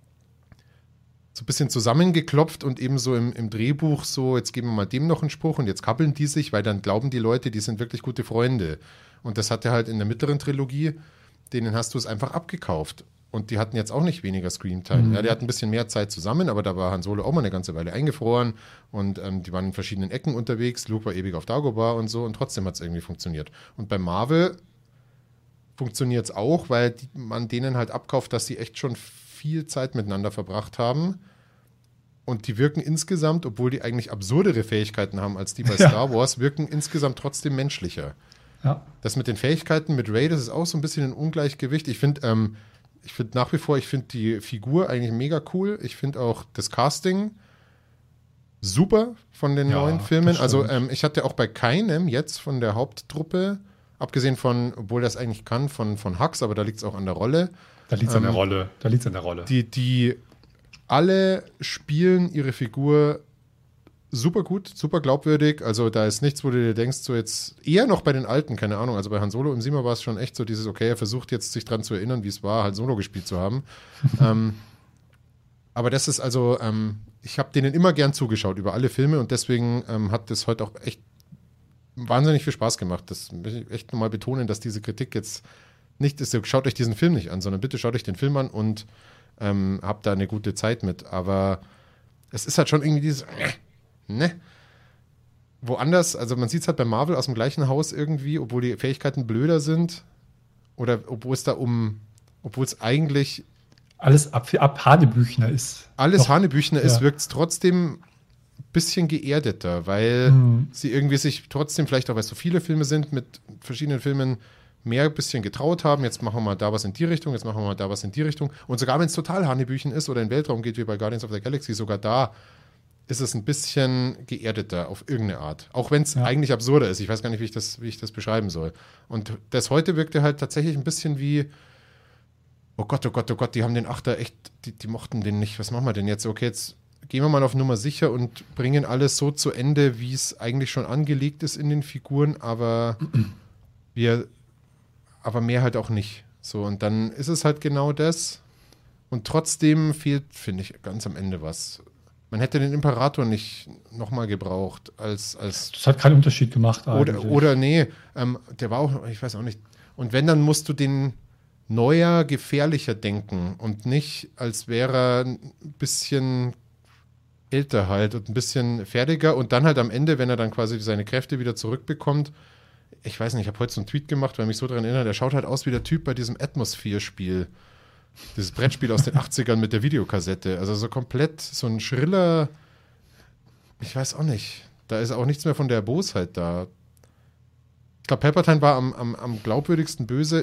so ein bisschen zusammengeklopft und eben so im Drehbuch so, jetzt geben wir mal dem noch einen Spruch und jetzt kappeln die sich, weil dann glauben die Leute, die sind wirklich gute Freunde. Und das hat er halt in der mittleren Trilogie, denen hast du es einfach abgekauft. Und die hatten jetzt auch nicht weniger Screentime. Ja, die hatten ein bisschen mehr Zeit zusammen, aber da war Han Solo auch mal eine ganze Weile eingefroren und die waren in verschiedenen Ecken unterwegs. Luke war ewig auf Dagobah und so und trotzdem hat es irgendwie funktioniert. Und bei Marvel funktioniert es auch, weil man denen halt abkauft, dass sie echt schon viel Zeit miteinander verbracht haben. Und die wirken insgesamt, obwohl die eigentlich absurdere Fähigkeiten haben als die bei Star Wars, wirken insgesamt trotzdem menschlicher. Ja. Das mit den Fähigkeiten mit Rey, das ist auch so ein bisschen ein Ungleichgewicht. Ich finde nach wie vor, die Figur eigentlich mega cool. Ich finde auch das Casting super von den neuen Filmen. Also ich hatte auch bei keinem jetzt von der Haupttruppe, abgesehen von, obwohl das eigentlich kann, von Hux, aber da liegt es auch an der Rolle. Da liegt es an der Rolle. Da liegt es an der Rolle. Die alle spielen ihre Figur super gut, super glaubwürdig. Also da ist nichts, wo du dir denkst, so jetzt eher noch bei den Alten, keine Ahnung. Also bei Han Solo im 7er war es schon echt so dieses, okay, er versucht jetzt sich dran zu erinnern, wie es war, Han Solo gespielt zu haben. Aber das ist also, ich habe denen immer gern zugeschaut über alle Filme und deswegen hat das heute auch echt wahnsinnig viel Spaß gemacht. Das will ich echt nochmal betonen, dass diese Kritik jetzt nicht ist, schaut euch diesen Film nicht an, sondern bitte schaut euch den Film an und habt da eine gute Zeit mit. Aber es ist halt schon irgendwie dieses woanders, also man sieht es halt bei Marvel aus dem gleichen Haus irgendwie, obwohl die Fähigkeiten blöder sind oder obwohl es eigentlich alles ab Hanebüchner ist. Alles Hanebüchner ist, wirkt es trotzdem ein bisschen geerdeter, weil sie irgendwie sich trotzdem, vielleicht auch weil es so viele Filme sind, mit verschiedenen Filmen mehr ein bisschen getraut haben. Jetzt machen wir mal da was in die Richtung, jetzt machen wir mal da was in die Richtung. Und sogar wenn es total Hanebüchen ist oder in den Weltraum geht, wie bei Guardians of the Galaxy, sogar da ist es ein bisschen geerdeter auf irgendeine Art. Auch wenn es eigentlich absurder ist. Ich weiß gar nicht, wie ich das beschreiben soll. Und das heute wirkte halt tatsächlich ein bisschen wie, oh Gott, die haben den Achter echt, die mochten den nicht. Was machen wir denn jetzt? Okay, jetzt gehen wir mal auf Nummer sicher und bringen alles so zu Ende, wie es eigentlich schon angelegt ist in den Figuren, aber mehr halt auch nicht. So, und dann ist es halt genau das. Und trotzdem fehlt, finde ich, ganz am Ende was. Man hätte den Imperator nicht nochmal gebraucht als. Das hat keinen Unterschied gemacht eigentlich. Oder nee, der war auch, ich weiß auch nicht. Und wenn, dann musst du den neuer, gefährlicher denken und nicht, als wäre er ein bisschen älter halt und ein bisschen fertiger und dann halt am Ende, wenn er dann quasi seine Kräfte wieder zurückbekommt, ich weiß nicht, ich habe heute so einen Tweet gemacht, weil mich so daran erinnert, der schaut halt aus wie der Typ bei diesem Atmosphere-Spiel. Dieses Brettspiel aus den 80ern mit der Videokassette. Also so komplett so ein schriller, ich weiß auch nicht, da ist auch nichts mehr von der Bosheit da. Ich glaube, Palpatine war am glaubwürdigsten böse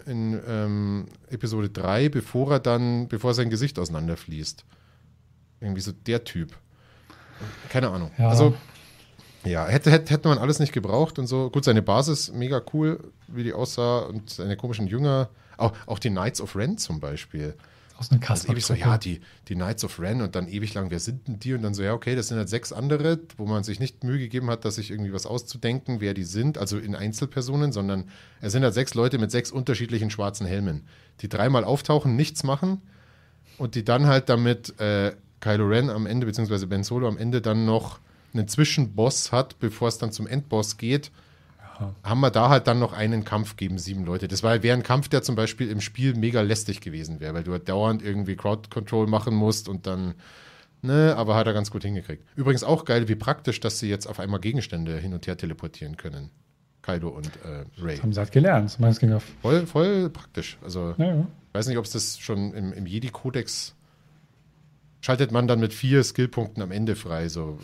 in Episode 3, bevor sein Gesicht auseinanderfließt. Irgendwie so der Typ. Keine Ahnung. Ja. Also, ja, hätte man alles nicht gebraucht und so. Gut, seine Basis, mega cool, wie die aussah und seine komischen Jünger. Auch die Knights of Ren zum Beispiel. Aus einer Also ewig so, ja, die Knights of Ren und dann ewig lang, wer sind denn die? Und dann so, ja, okay, das sind halt 6 andere, wo man sich nicht Mühe gegeben hat, dass sich irgendwie was auszudenken, wer die sind, also in Einzelpersonen, sondern es sind halt 6 Leute mit 6 unterschiedlichen schwarzen Helmen, die 3-mal auftauchen, nichts machen und die dann halt damit Kylo Ren am Ende, beziehungsweise Ben Solo am Ende dann noch einen Zwischenboss hat, bevor es dann zum Endboss geht, haben wir da halt dann noch einen Kampf gegen 7 Leute. Das wäre ein Kampf, der zum Beispiel im Spiel mega lästig gewesen wäre, weil du halt dauernd irgendwie Crowd-Control machen musst und dann, ne, aber hat er ganz gut hingekriegt. Übrigens auch geil, wie praktisch, dass sie jetzt auf einmal Gegenstände hin und her teleportieren können. Kylo und Rey. Das haben sie halt gelernt. Das ging auf. Voll praktisch. Also, Ja. ich weiß nicht, ob es das schon im Jedi-Kodex schaltet man dann mit 4 Skillpunkten am Ende frei. So.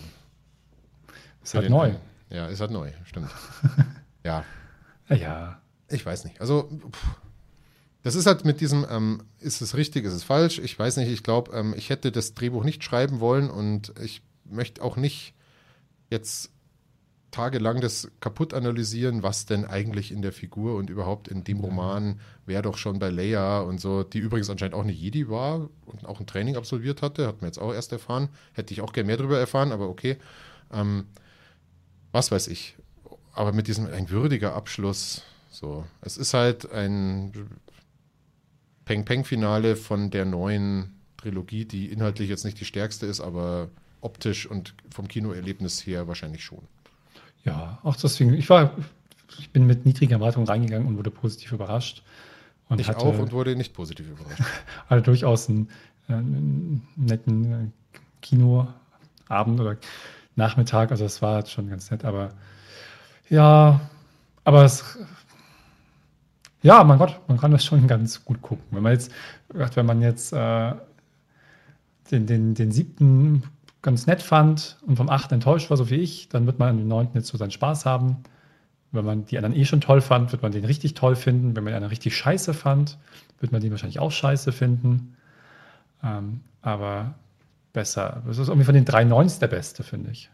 Ist halt neu. Ja, ist halt neu, stimmt. Ja. Ja. Ich weiß nicht. Also, das ist halt mit diesem, ist es richtig, ist es falsch? Ich weiß nicht. Ich glaube, ich hätte das Drehbuch nicht schreiben wollen und ich möchte auch nicht jetzt tagelang das kaputt analysieren, was denn eigentlich in der Figur und überhaupt in dem Roman, wer doch schon bei Leia und so, die übrigens anscheinend auch eine Jedi war und auch ein Training absolviert hatte, hat man jetzt auch erst erfahren. Hätte ich auch gerne mehr darüber erfahren, aber okay. Was weiß ich. Aber mit diesem ein würdiger Abschluss, so. Es ist halt ein Peng-Peng-Finale von der neuen Trilogie, die inhaltlich jetzt nicht die stärkste ist, aber optisch und vom Kinoerlebnis her wahrscheinlich schon. Ja, auch deswegen, ich bin mit niedrigen Erwartungen reingegangen und wurde positiv überrascht. Und ich auch und wurde nicht positiv überrascht. Hatte durchaus einen netten Kinoabend oder Nachmittag, also das war schon ganz nett, aber ja, aber mein Gott, man kann das schon ganz gut gucken. Wenn man jetzt den 7. ganz nett fand und vom 8. enttäuscht war, so wie ich, dann wird man an dem 9. jetzt so seinen Spaß haben. Wenn man die anderen schon toll fand, wird man den richtig toll finden. Wenn man den anderen richtig scheiße fand, wird man den wahrscheinlich auch scheiße finden. Aber besser. Das ist irgendwie von den 3 9 der beste, finde ich.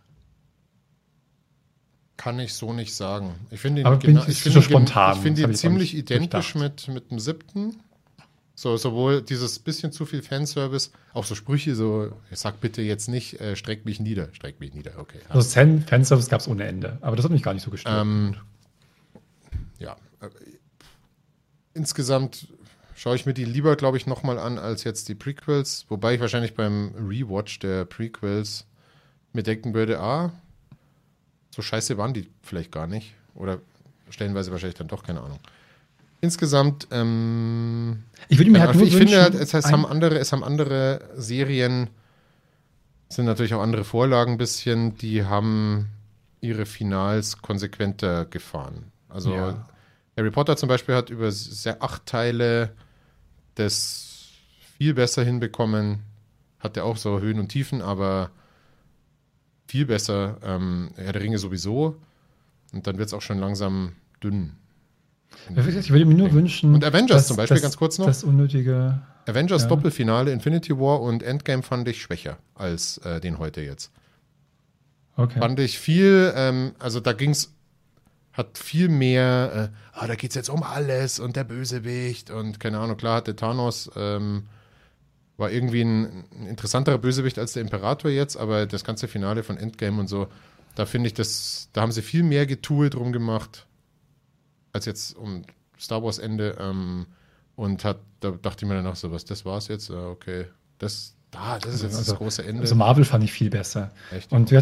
Kann ich so nicht sagen. Ich finde ihn ziemlich identisch mit dem 7. So, sowohl dieses bisschen zu viel Fanservice, auch so Sprüche, so, ich sag bitte jetzt nicht, streck mich nieder, okay. Also Fanservice gab es ohne Ende, aber das hat mich gar nicht so gestört. Ja, insgesamt schaue ich mir die lieber, glaube ich, nochmal an, als jetzt die Prequels, wobei ich wahrscheinlich beim Rewatch der Prequels mir denken würde, so scheiße waren die vielleicht gar nicht, oder stellenweise wahrscheinlich dann doch, keine Ahnung. Insgesamt, ich würde mir halt nur wünschen, finde, es haben andere Serien, sind natürlich auch andere Vorlagen ein bisschen, die haben ihre Finals konsequenter gefahren. Also Harry Potter zum Beispiel hat über 8 Teile das viel besser hinbekommen, hat ja auch so Höhen und Tiefen, aber viel besser. Herr der Ringe sowieso und dann wird es auch schon langsam dünn. Ich würde mir nur wünschen. Und Avengers zum Beispiel, ganz kurz noch. Das unnötige. Avengers Doppelfinale, Infinity War und Endgame fand ich schwächer als den heute jetzt. Okay. Fand ich viel, also da hat viel mehr, da geht es jetzt um alles und der Bösewicht und keine Ahnung, klar hatte Thanos, war irgendwie ein interessanterer Bösewicht als der Imperator jetzt, aber das ganze Finale von Endgame und so, da finde ich da haben sie viel mehr Getue drum gemacht, als jetzt um Star Wars Ende und da dachte ich mir danach so, das war's jetzt, okay, das ist jetzt das große Ende. Also Marvel fand ich viel besser. Echt? Und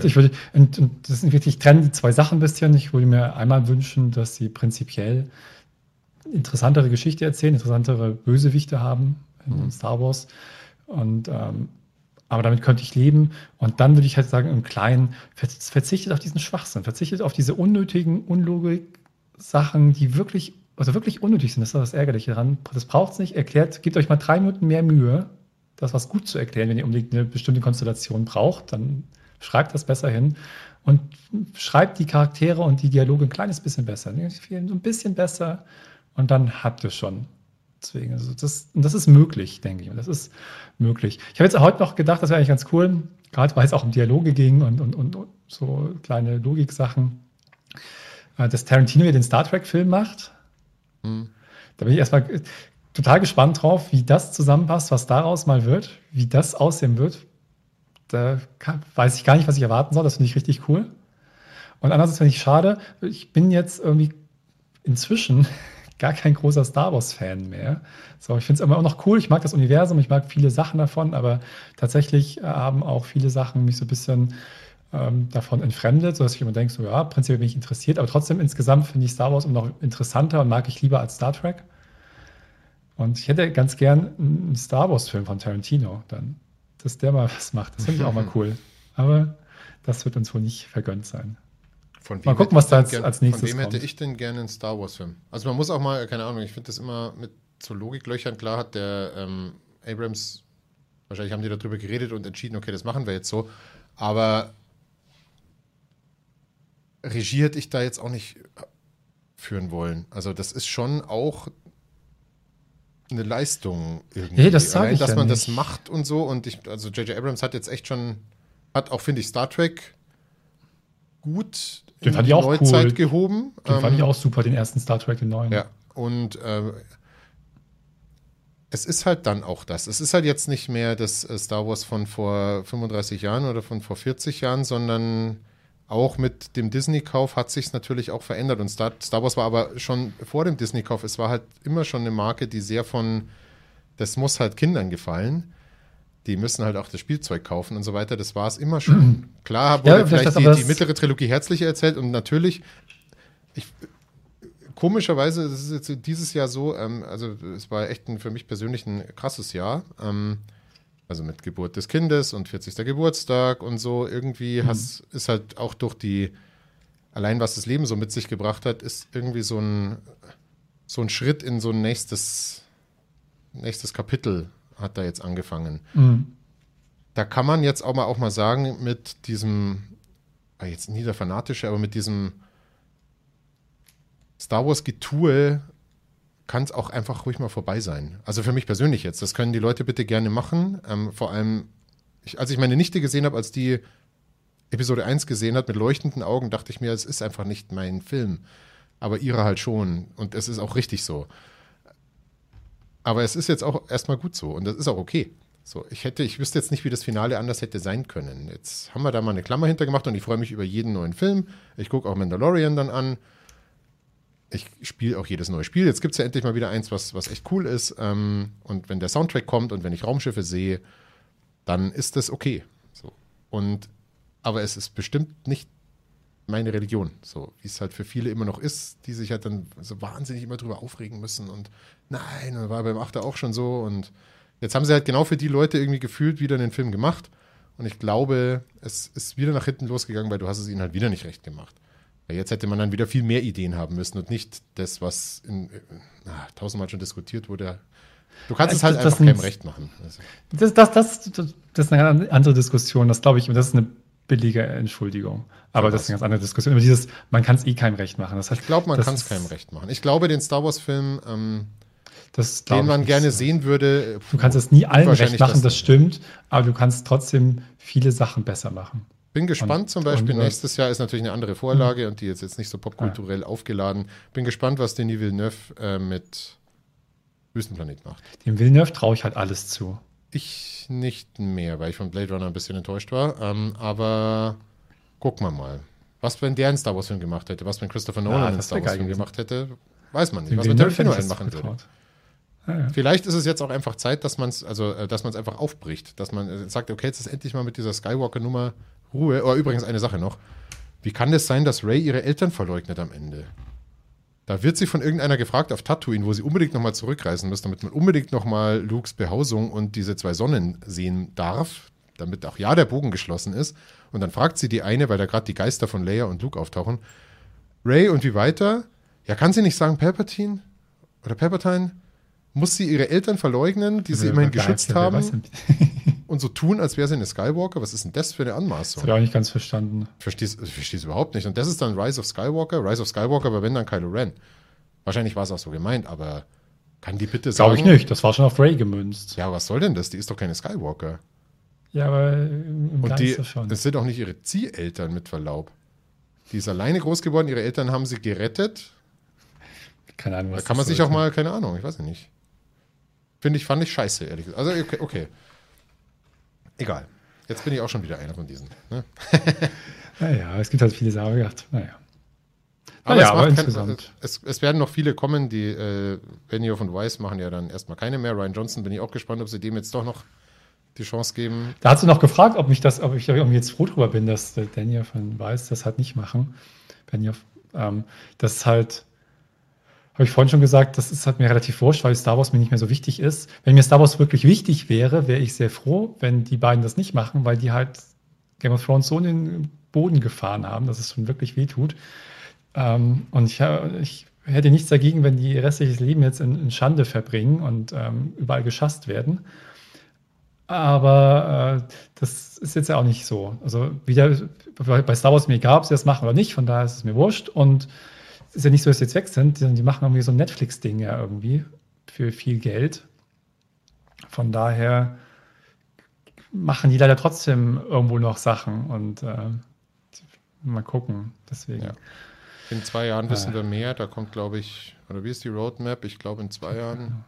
das sind wirklich, ich trenne die 2 Sachen ein bisschen. Ich würde mir einmal wünschen, dass sie prinzipiell interessantere Geschichte erzählen, interessantere Bösewichte haben in Star Wars. Und aber damit könnte ich leben. Und dann würde ich halt sagen, im Kleinen, verzichtet auf diesen Schwachsinn, verzichtet auf diese unnötigen Unlogik-Sachen, die wirklich, also wirklich unnötig sind. Das ist das Ärgerliche daran. Das braucht es nicht. Erklärt, gebt euch mal 3 Minuten mehr Mühe, das was gut zu erklären. Wenn ihr unbedingt eine bestimmte Konstellation braucht, dann schreibt das besser hin. Und schreibt die Charaktere und die Dialoge ein kleines bisschen besser. So ein bisschen besser. Und dann habt ihr schon. Deswegen, also das ist möglich, denke ich. Und das ist möglich. Ich habe jetzt heute noch gedacht, das wäre eigentlich ganz cool, gerade weil es auch um Dialoge ging und so kleine Logik-Sachen, dass Tarantino hier den Star Trek-Film macht. Da bin ich erstmal total gespannt drauf, wie das zusammenpasst, was daraus mal wird, wie das aussehen wird. Da weiß ich gar nicht, was ich erwarten soll. Das finde ich richtig cool. Und andererseits finde ich schade, ich bin jetzt irgendwie inzwischen gar kein großer Star Wars-Fan mehr. So, ich finde es immer noch cool. Ich mag das Universum, ich mag viele Sachen davon, aber tatsächlich haben auch viele Sachen mich so ein bisschen davon entfremdet, sodass ich immer denke, so ja, prinzipiell bin ich interessiert, aber trotzdem insgesamt finde ich Star Wars immer noch interessanter und mag ich lieber als Star Trek. Und ich hätte ganz gern einen Star Wars-Film von Tarantino dann, dass der mal was macht. Das finde ich auch mal cool. Aber das wird uns wohl nicht vergönnt sein. Mal gucken, was da als nächstes kommt. Von wem hätte ich denn gerne einen Star Wars-Film? Also man muss auch mal, keine Ahnung, ich finde das immer mit so Logiklöchern, klar hat der Abrams, wahrscheinlich haben die darüber geredet und entschieden, okay, das machen wir jetzt so, aber Regie hätte ich da jetzt auch nicht führen wollen. Also das ist schon auch eine Leistung irgendwie. Nee, das sage ich dass ja man nicht. das macht und so und also J.J. Abrams hat jetzt echt schon, hat auch, finde ich, Star Trek gut Den in fand die ich auch Neuzeit cool. gehoben. Den fand ich auch super, den ersten Star Trek, den neuen. Ja, und es ist halt dann auch das. Es ist halt jetzt nicht mehr das Star Wars von vor 35 Jahren oder von vor 40 Jahren, sondern auch mit dem Disney-Kauf hat sich es natürlich auch verändert. Und Star Wars war aber schon vor dem Disney-Kauf, es war halt immer schon eine Marke, die sehr von, das muss halt Kindern gefallen. Die müssen halt auch das Spielzeug kaufen und so weiter. Das war es immer schon. Klar wurde vielleicht die mittlere Trilogie herzlicher erzählt und natürlich, komischerweise, das ist jetzt dieses Jahr so, also es war echt für mich persönlich ein krasses Jahr. Also mit Geburt des Kindes und 40. Geburtstag und so. Irgendwie ist halt auch durch allein was das Leben so mit sich gebracht hat, ist irgendwie so ein Schritt in so ein nächstes Kapitel hat da jetzt angefangen. Da kann man jetzt auch mal sagen, mit diesem, jetzt nie der Fanatische, aber mit diesem Star Wars-Getue kann es auch einfach ruhig mal vorbei sein. Also für mich persönlich jetzt. Das können die Leute bitte gerne machen. Vor allem, als ich meine Nichte gesehen habe, als die Episode 1 gesehen hat, mit leuchtenden Augen, dachte ich mir, es ist einfach nicht mein Film. Aber ihre halt schon. Und es ist auch richtig so. Aber es ist jetzt auch erstmal gut so. Und das ist auch okay. So, ich wüsste jetzt nicht, wie das Finale anders hätte sein können. Jetzt haben wir da mal eine Klammer hintergemacht und ich freue mich über jeden neuen Film. Ich gucke auch Mandalorian dann an. Ich spiele auch jedes neue Spiel. Jetzt gibt es ja endlich mal wieder eins, was echt cool ist. Und wenn der Soundtrack kommt und wenn ich Raumschiffe sehe, dann ist das okay. So. Aber es ist bestimmt nicht meine Religion, so wie es halt für viele immer noch ist, die sich halt dann so wahnsinnig immer drüber aufregen müssen und nein, und war beim Achter auch schon so und jetzt haben sie halt genau für die Leute irgendwie gefühlt wieder einen Film gemacht und ich glaube, es ist wieder nach hinten losgegangen, weil du hast es ihnen halt wieder nicht recht gemacht. Weil jetzt hätte man dann wieder viel mehr Ideen haben müssen und nicht das, was tausendmal schon diskutiert wurde. Du kannst es halt einfach keinem recht machen. Also. Das ist eine andere Diskussion, das glaube ich, das ist eine billige Entschuldigung. Aber das ist eine ganz andere Diskussion. Über man kann es keinem recht machen. Das heißt, ich glaube, man kann es keinem recht machen. Ich glaube, den Star Wars-Film, den man gerne sehen würde. Du kannst es nie allen recht machen, das stimmt, aber du kannst trotzdem viele Sachen besser machen. Bin gespannt, zum Beispiel, nächstes Jahr ist natürlich eine andere Vorlage und die ist jetzt nicht so popkulturell aufgeladen. Bin gespannt, was Denis Villeneuve mit Wüstenplanet macht. Dem Villeneuve traue ich halt alles zu. Ich nicht mehr, weil ich von Blade Runner ein bisschen enttäuscht war. Aber gucken wir mal. Was, wenn der einen Star Wars-Film gemacht hätte? Was, wenn Christopher Nolan einen Star Wars-Film gemacht hätte? Weiß man nicht. Was, wenn Tarantino einen machen würde? Ja. Vielleicht ist es jetzt auch einfach Zeit, dass man es einfach aufbricht. Dass man sagt, okay, jetzt ist endlich mal mit dieser Skywalker-Nummer Ruhe. Oh, übrigens eine Sache noch. Wie kann das sein, dass Rey ihre Eltern verleugnet am Ende? Da wird sie von irgendeiner gefragt auf Tatooine, wo sie unbedingt nochmal zurückreisen muss, damit man unbedingt nochmal Lukes Behausung und diese 2 Sonnen sehen darf, damit auch ja der Bogen geschlossen ist. Und dann fragt sie die eine, weil da gerade die Geister von Leia und Luke auftauchen, Rey, und wie weiter? Ja, kann sie nicht sagen Palpatine? Oder Palpatine? Muss sie ihre Eltern verleugnen, die sie immerhin geschützt haben? Und so tun, als wäre sie eine Skywalker? Was ist denn das für eine Anmaßung? Das habe ich auch nicht ganz verstanden. Ich verstehe es überhaupt nicht. Und das ist dann Rise of Skywalker. Rise of Skywalker war wenn dann Kylo Ren. Wahrscheinlich war es auch so gemeint, aber kann die bitte sagen... Glaube ich nicht. Das war schon auf Rey gemünzt. Ja, was soll denn das? Die ist doch keine Skywalker. Ja, aber im Und Geiste schon. das sind auch nicht ihre Zieheltern, mit Verlaub. Die ist alleine groß geworden. Ihre Eltern haben sie gerettet. Keine Ahnung, was Da kann man sich auch mal... Keine Ahnung, ich weiß nicht. Fand ich scheiße, ehrlich gesagt. Also, okay. Egal. Jetzt bin ich auch schon wieder einer von diesen. Ne? Naja, es gibt halt viele Sachen gedacht. Naja. Aber, insgesamt. Es werden noch viele kommen, die Benioff und Weiss machen ja dann erstmal keine mehr. Ryan Johnson bin ich auch gespannt, ob sie dem jetzt doch noch die Chance geben. Da hat sie noch gefragt, ob ich irgendwie jetzt froh drüber bin, dass Daniel von Weiss das halt nicht machen. Benioff. Das ist halt, habe ich vorhin schon gesagt, das ist halt mir relativ wurscht, weil Star Wars mir nicht mehr so wichtig ist. Wenn mir Star Wars wirklich wichtig wäre, wäre ich sehr froh, wenn die beiden das nicht machen, weil die halt Game of Thrones so in den Boden gefahren haben, dass es schon wirklich wehtut. Und ich hätte nichts dagegen, wenn die ihr restliches Leben jetzt in Schande verbringen und überall geschasst werden. Aber das ist jetzt ja auch nicht so. Also wieder bei Star Wars mir egal, ob sie das machen oder nicht, von daher ist es mir wurscht. Und es ist ja nicht so, dass sie jetzt weg sind, sondern die machen irgendwie so ein Netflix-Ding ja irgendwie für viel Geld. Von daher machen die leider trotzdem irgendwo noch Sachen und mal gucken. Deswegen. Ja. In 2 Jahren wissen wir mehr. Da kommt, glaube ich, oder wie ist die Roadmap? Ich glaube, in 2 Jahren.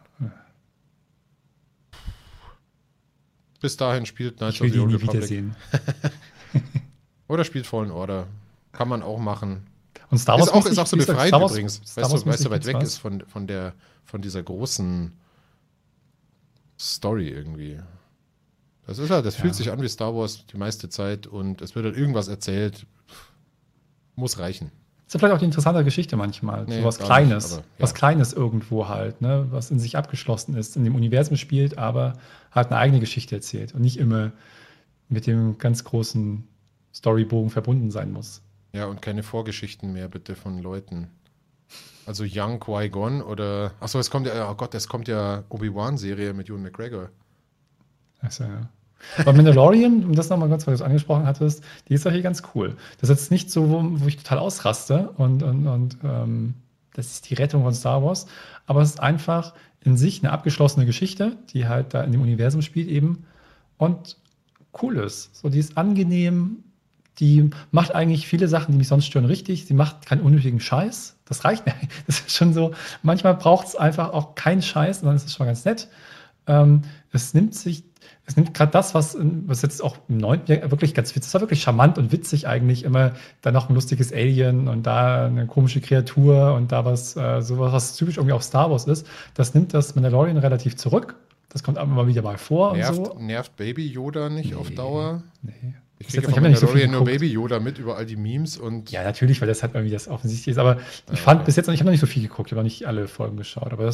Bis dahin spielt Knights of the Old Republic. Wiedersehen. Oder spielt Fallen Order. Kann man auch machen. Und Star Wars ist auch so befreit übrigens. Weißt du, weit weg ist von dieser großen Story irgendwie. Das fühlt sich an wie Star Wars die meiste Zeit und es wird halt irgendwas erzählt. Muss reichen. Das ist vielleicht auch die interessante Geschichte manchmal. Nee, so was Kleines. Nicht, aber, ja. Was Kleines irgendwo halt, ne? Was in sich abgeschlossen ist, in dem Universum spielt, aber halt eine eigene Geschichte erzählt und nicht immer mit dem ganz großen Storybogen verbunden sein muss. Ja, und keine Vorgeschichten mehr bitte von Leuten. Also Young Qui-Gon oder... Achso, es kommt ja Obi-Wan-Serie mit Ewan McGregor. Achso, ja. Aber Mandalorian, um das nochmal ganz, weil du es angesprochen hattest, die ist doch hier ganz cool. Das ist jetzt nicht so, wo ich total ausraste und das ist die Rettung von Star Wars, aber es ist einfach in sich eine abgeschlossene Geschichte, die halt da in dem Universum spielt eben und cool ist. So, die ist angenehm, die macht eigentlich viele Sachen, die mich sonst stören, richtig. Sie macht keinen unnötigen Scheiß. Das reicht mir. Das ist schon so, manchmal braucht es einfach auch keinen Scheiß, sondern es ist schon ganz nett. Es nimmt gerade das, was jetzt auch im 9. wirklich ganz witzig, es war wirklich charmant und witzig eigentlich, immer da noch ein lustiges Alien und da eine komische Kreatur und da sowas, was typisch irgendwie auch Star Wars ist. Das nimmt das Mandalorian relativ zurück. Das kommt immer wieder mal vor. Nervt Baby Yoda nicht auf Dauer? Nee. Ich kriege von Mandalorian nur Baby Yoda mit über all die Memes und... Ja, natürlich, weil das halt irgendwie das offensichtlich ist. Aber ich fand bis jetzt, ich habe noch nicht so viel geguckt, ich habe noch nicht alle Folgen geschaut, aber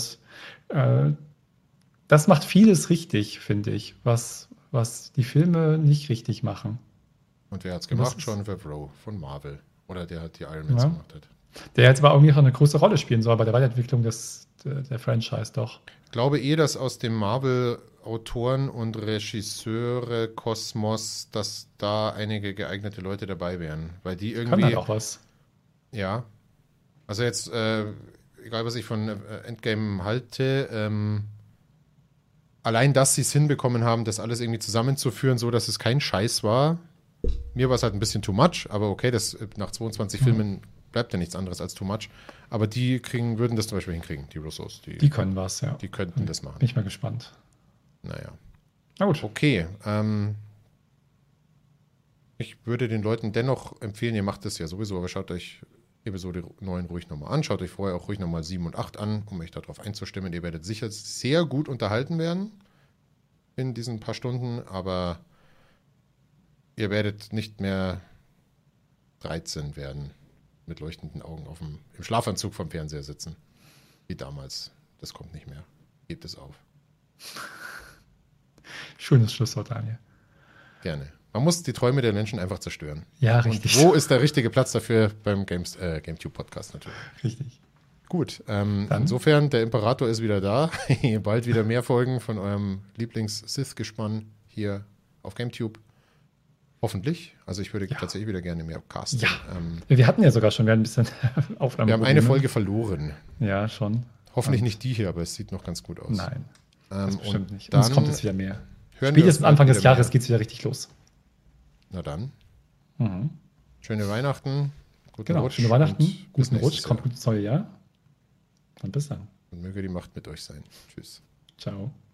das macht vieles richtig, finde ich, was die Filme nicht richtig machen. Und wer hat es gemacht? John Favreau von Marvel. Oder der hat die Iron Man gemacht hat. Der jetzt aber irgendwie auch eine große Rolle spielen soll bei der Weiterentwicklung der Franchise doch. Ich glaube dass aus dem Marvel-Autoren- und Regisseure-Kosmos, dass da einige geeignete Leute dabei wären. Weil die irgendwie... Kann halt auch was. Ja. Also jetzt, egal was ich von Endgame halte, allein, dass sie es hinbekommen haben, das alles irgendwie zusammenzuführen, so dass es kein Scheiß war. Mir war es halt ein bisschen too much, aber okay, das nach 22 Filmen bleibt ja nichts anderes als too much. Aber die würden das zum Beispiel hinkriegen, die Russos. Die können was, ja. Die könnten das machen. Bin ich mal gespannt. Naja. Na gut. Okay. Ich würde den Leuten dennoch empfehlen, ihr macht das ja sowieso, aber schaut euch Episode 9 ruhig nochmal an. Schaut euch vorher auch ruhig nochmal 7 und 8 an, um euch darauf einzustimmen. Ihr werdet sicher sehr gut unterhalten werden in diesen paar Stunden, aber ihr werdet nicht mehr 13 werden. mit leuchtenden Augen im Schlafanzug vom Fernseher sitzen. Wie damals. Das kommt nicht mehr. Gebt es auf. Schönes Schlusswort, Daniel. Gerne. Man muss die Träume der Menschen einfach zerstören. Ja, richtig. Und wo ist der richtige Platz dafür? Beim GameTube-Podcast natürlich. Richtig. Gut, insofern, der Imperator ist wieder da. Bald wieder mehr Folgen von eurem Lieblings-Sith-Gespann hier auf GameTube. Hoffentlich. Also ich würde tatsächlich wieder gerne mehr casten. Ja, wir hatten ja sogar schon ein bisschen Aufnahme. Wir haben eine Folge verloren. Ja, schon. Hoffentlich nicht die hier, aber es sieht noch ganz gut aus. Nein, das bestimmt nicht. Dann Uns kommt es wieder mehr. Spätestens Spätestens Anfang des Jahres geht es wieder richtig los. Na dann. Schöne Weihnachten. Guten Rutsch. Schöne Weihnachten. Guten Rutsch. Kommt gut ins neue Jahr. Und bis dann. Und möge die Macht mit euch sein. Tschüss. Ciao.